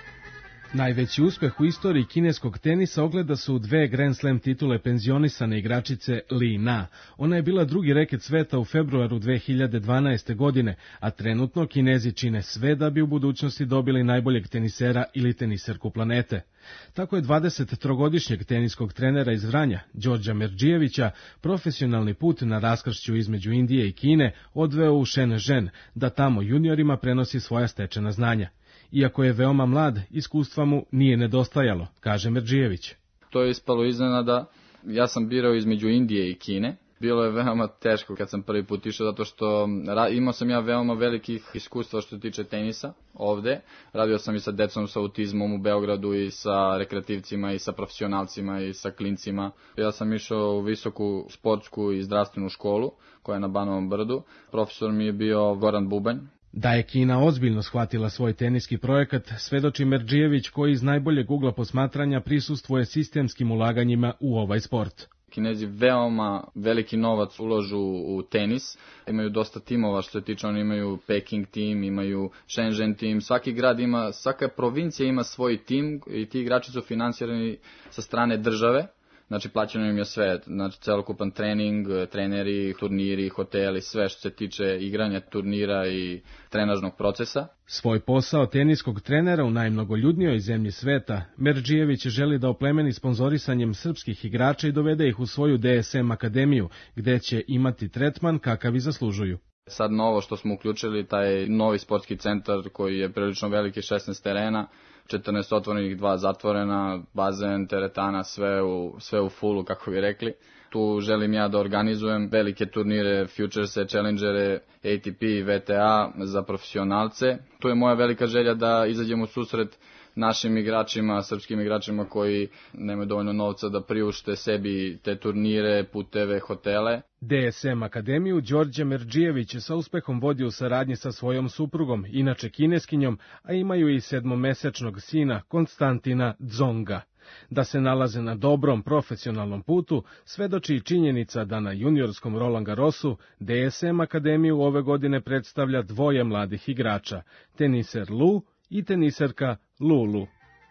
Najveći uspeh u istoriji kineskog tenisa ogleda se u dve Grand Slam titule penzionisane igračice Li Na. Ona je bila drugi reket sveta u februaru dve hiljade dvanaeste. godine, a trenutno Kinezi čine sve da bi u budućnosti dobili najboljeg tenisera ili teniserku planete. Tako je dvadesettrogodišnjeg teniskog trenera iz Vranja, Đorđa Merdžijevića, profesionalni put na raskršću između Indije i Kine odveo u Šenžen, da tamo juniorima prenosi svoja stečena znanja. Iako je veoma mlad, iskustva mu nije nedostajalo, kaže Merdžijević. To je ispalo iznenada. Ja sam birao između Indije i Kine. Bilo je veoma teško kad sam prvi put išao, zato što imao sam ja veoma velikih iskustva što se tiče tenisa ovde. Radio sam i sa decom sa autizmom u Beogradu i sa rekreativcima i sa profesionalcima i sa klincima. Ja sam išao u visoku sportsku i zdravstvenu školu koja je na Banovom brdu. Profesor mi je bio Goran Bubanj. Da je Kina ozbiljno shvatila svoj teniski projekat, svedoči Merdžijević, koji iz najboljeg ugla posmatranja prisustvuje sistemskim ulaganjima u ovaj sport. Kinezi veoma veliki novac uložu u tenis, imaju dosta timova što se tiče, oni imaju Peking tim, imaju Shenzhen tim, svaki grad ima, svaka provincija ima svoj tim i ti igrači su finansirani sa strane države. Znači, plaćeno im je sve, znači, celokupan trening, treneri, turniri, hoteli, sve što se tiče igranja turnira i trenažnog procesa. Svoj posao teniskog trenera u najmnogoljudnijoj zemlji sveta, Merdžijević želi da oplemeni sponzorisanjem srpskih igrača i dovede ih u svoju D S M akademiju, gde će imati tretman kakav i zaslužuju. Sad novo što smo uključili, taj novi sportski centar koji je prilično veliki, šesnaest terena, četrnaest otvorenih, dva zatvorena, bazen, teretana, sve u, sve u fullu, kako bi rekli. Tu želim ja da organizujem velike turnire, Futurese, Challengere, A T P, V T A za profesionalce. Tu je moja velika želja da izađemo u susret našim igračima, srpskim igračima koji nemaju dovoljno novca da priušte sebi te turnire, puteve, hotele. D S M akademiju Đorđe Merdžijević sa uspehom vodi u saradnji sa svojom suprugom, inače kineskinjom, a imaju i sedmomesečnog sina Konstantina Dzonga. Da se nalaze na dobrom profesionalnom putu, svedoči i činjenica da na juniorskom Roland Garrosu D S M akademiju ove godine predstavlja dvoje mladih igrača, teniser Lu i teniserka Lulu.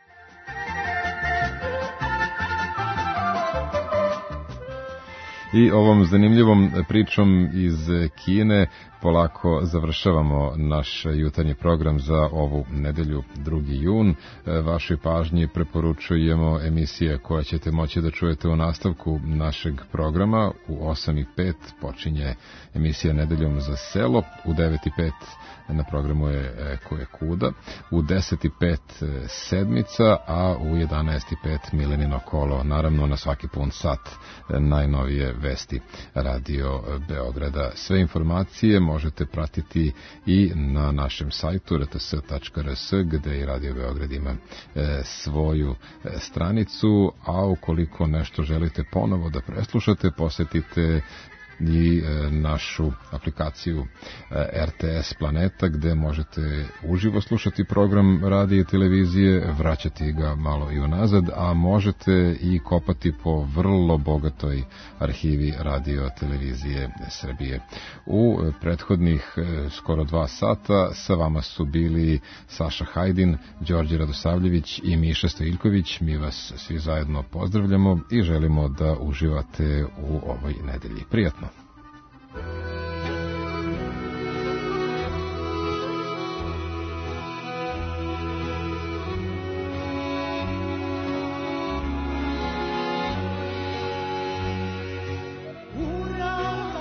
I ovom zanimljivom pričom iz Kine polako završavamo naš jutarnji program za ovu nedelju, drugi jun. Vašoj pažnji preporučujemo emisije koje ćete moći da čujete u nastavku našeg programa. U osam i pet počinje emisija Nedeljom za selo, u devet i pet na programu je Eko je kuda, u deset i pet Sedmica, a u jedanaest i pet Milenino kolo, naravno na svaki pun sat najnovije vesti Radio Beograda. Sve informacije možete pratiti i na našem sajtu r t s tačka r s, gde i Radio Beograd ima e, svoju e, stranicu, a ukoliko nešto želite ponovo da preslušate, posetite i e, našu aplikaciju e, R T S Planeta, gde možete uživo slušati program radija i televizije, vraćati ga malo i unazad, a možete i kopati po vrlo bogatoj arhivi radio televizije Srbije. U e, prethodnih e, skoro dva sata sa vama su bili Saša Hajdin, Đorđe Radosavljević i Miša Stojiljković. Mi vas svi zajedno pozdravljamo i želimo da uživate u ovoj nedelji. Prijatno!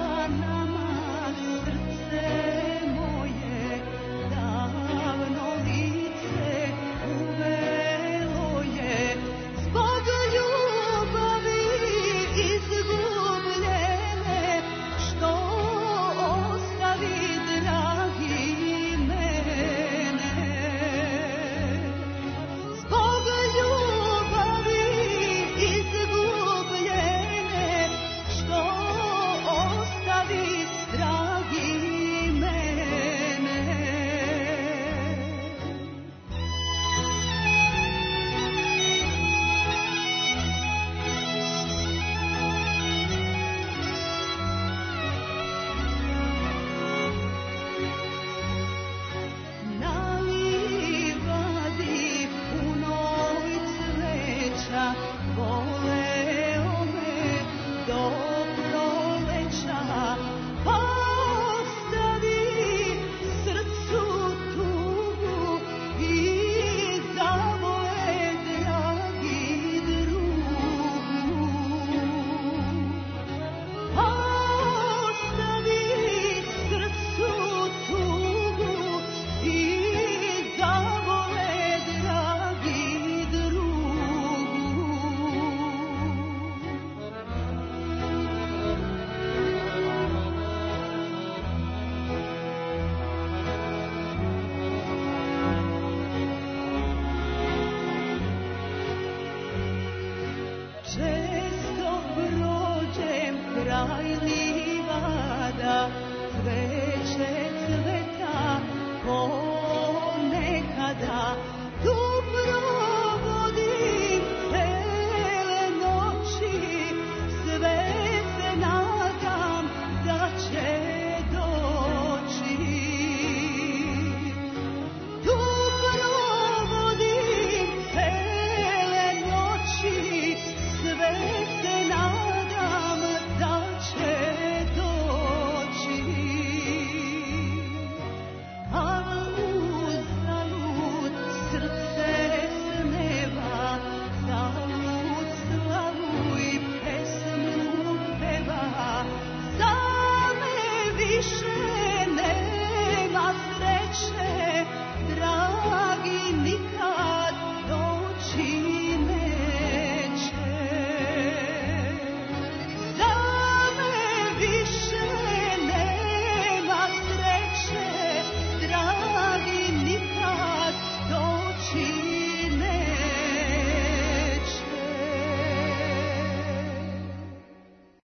Davno sjajni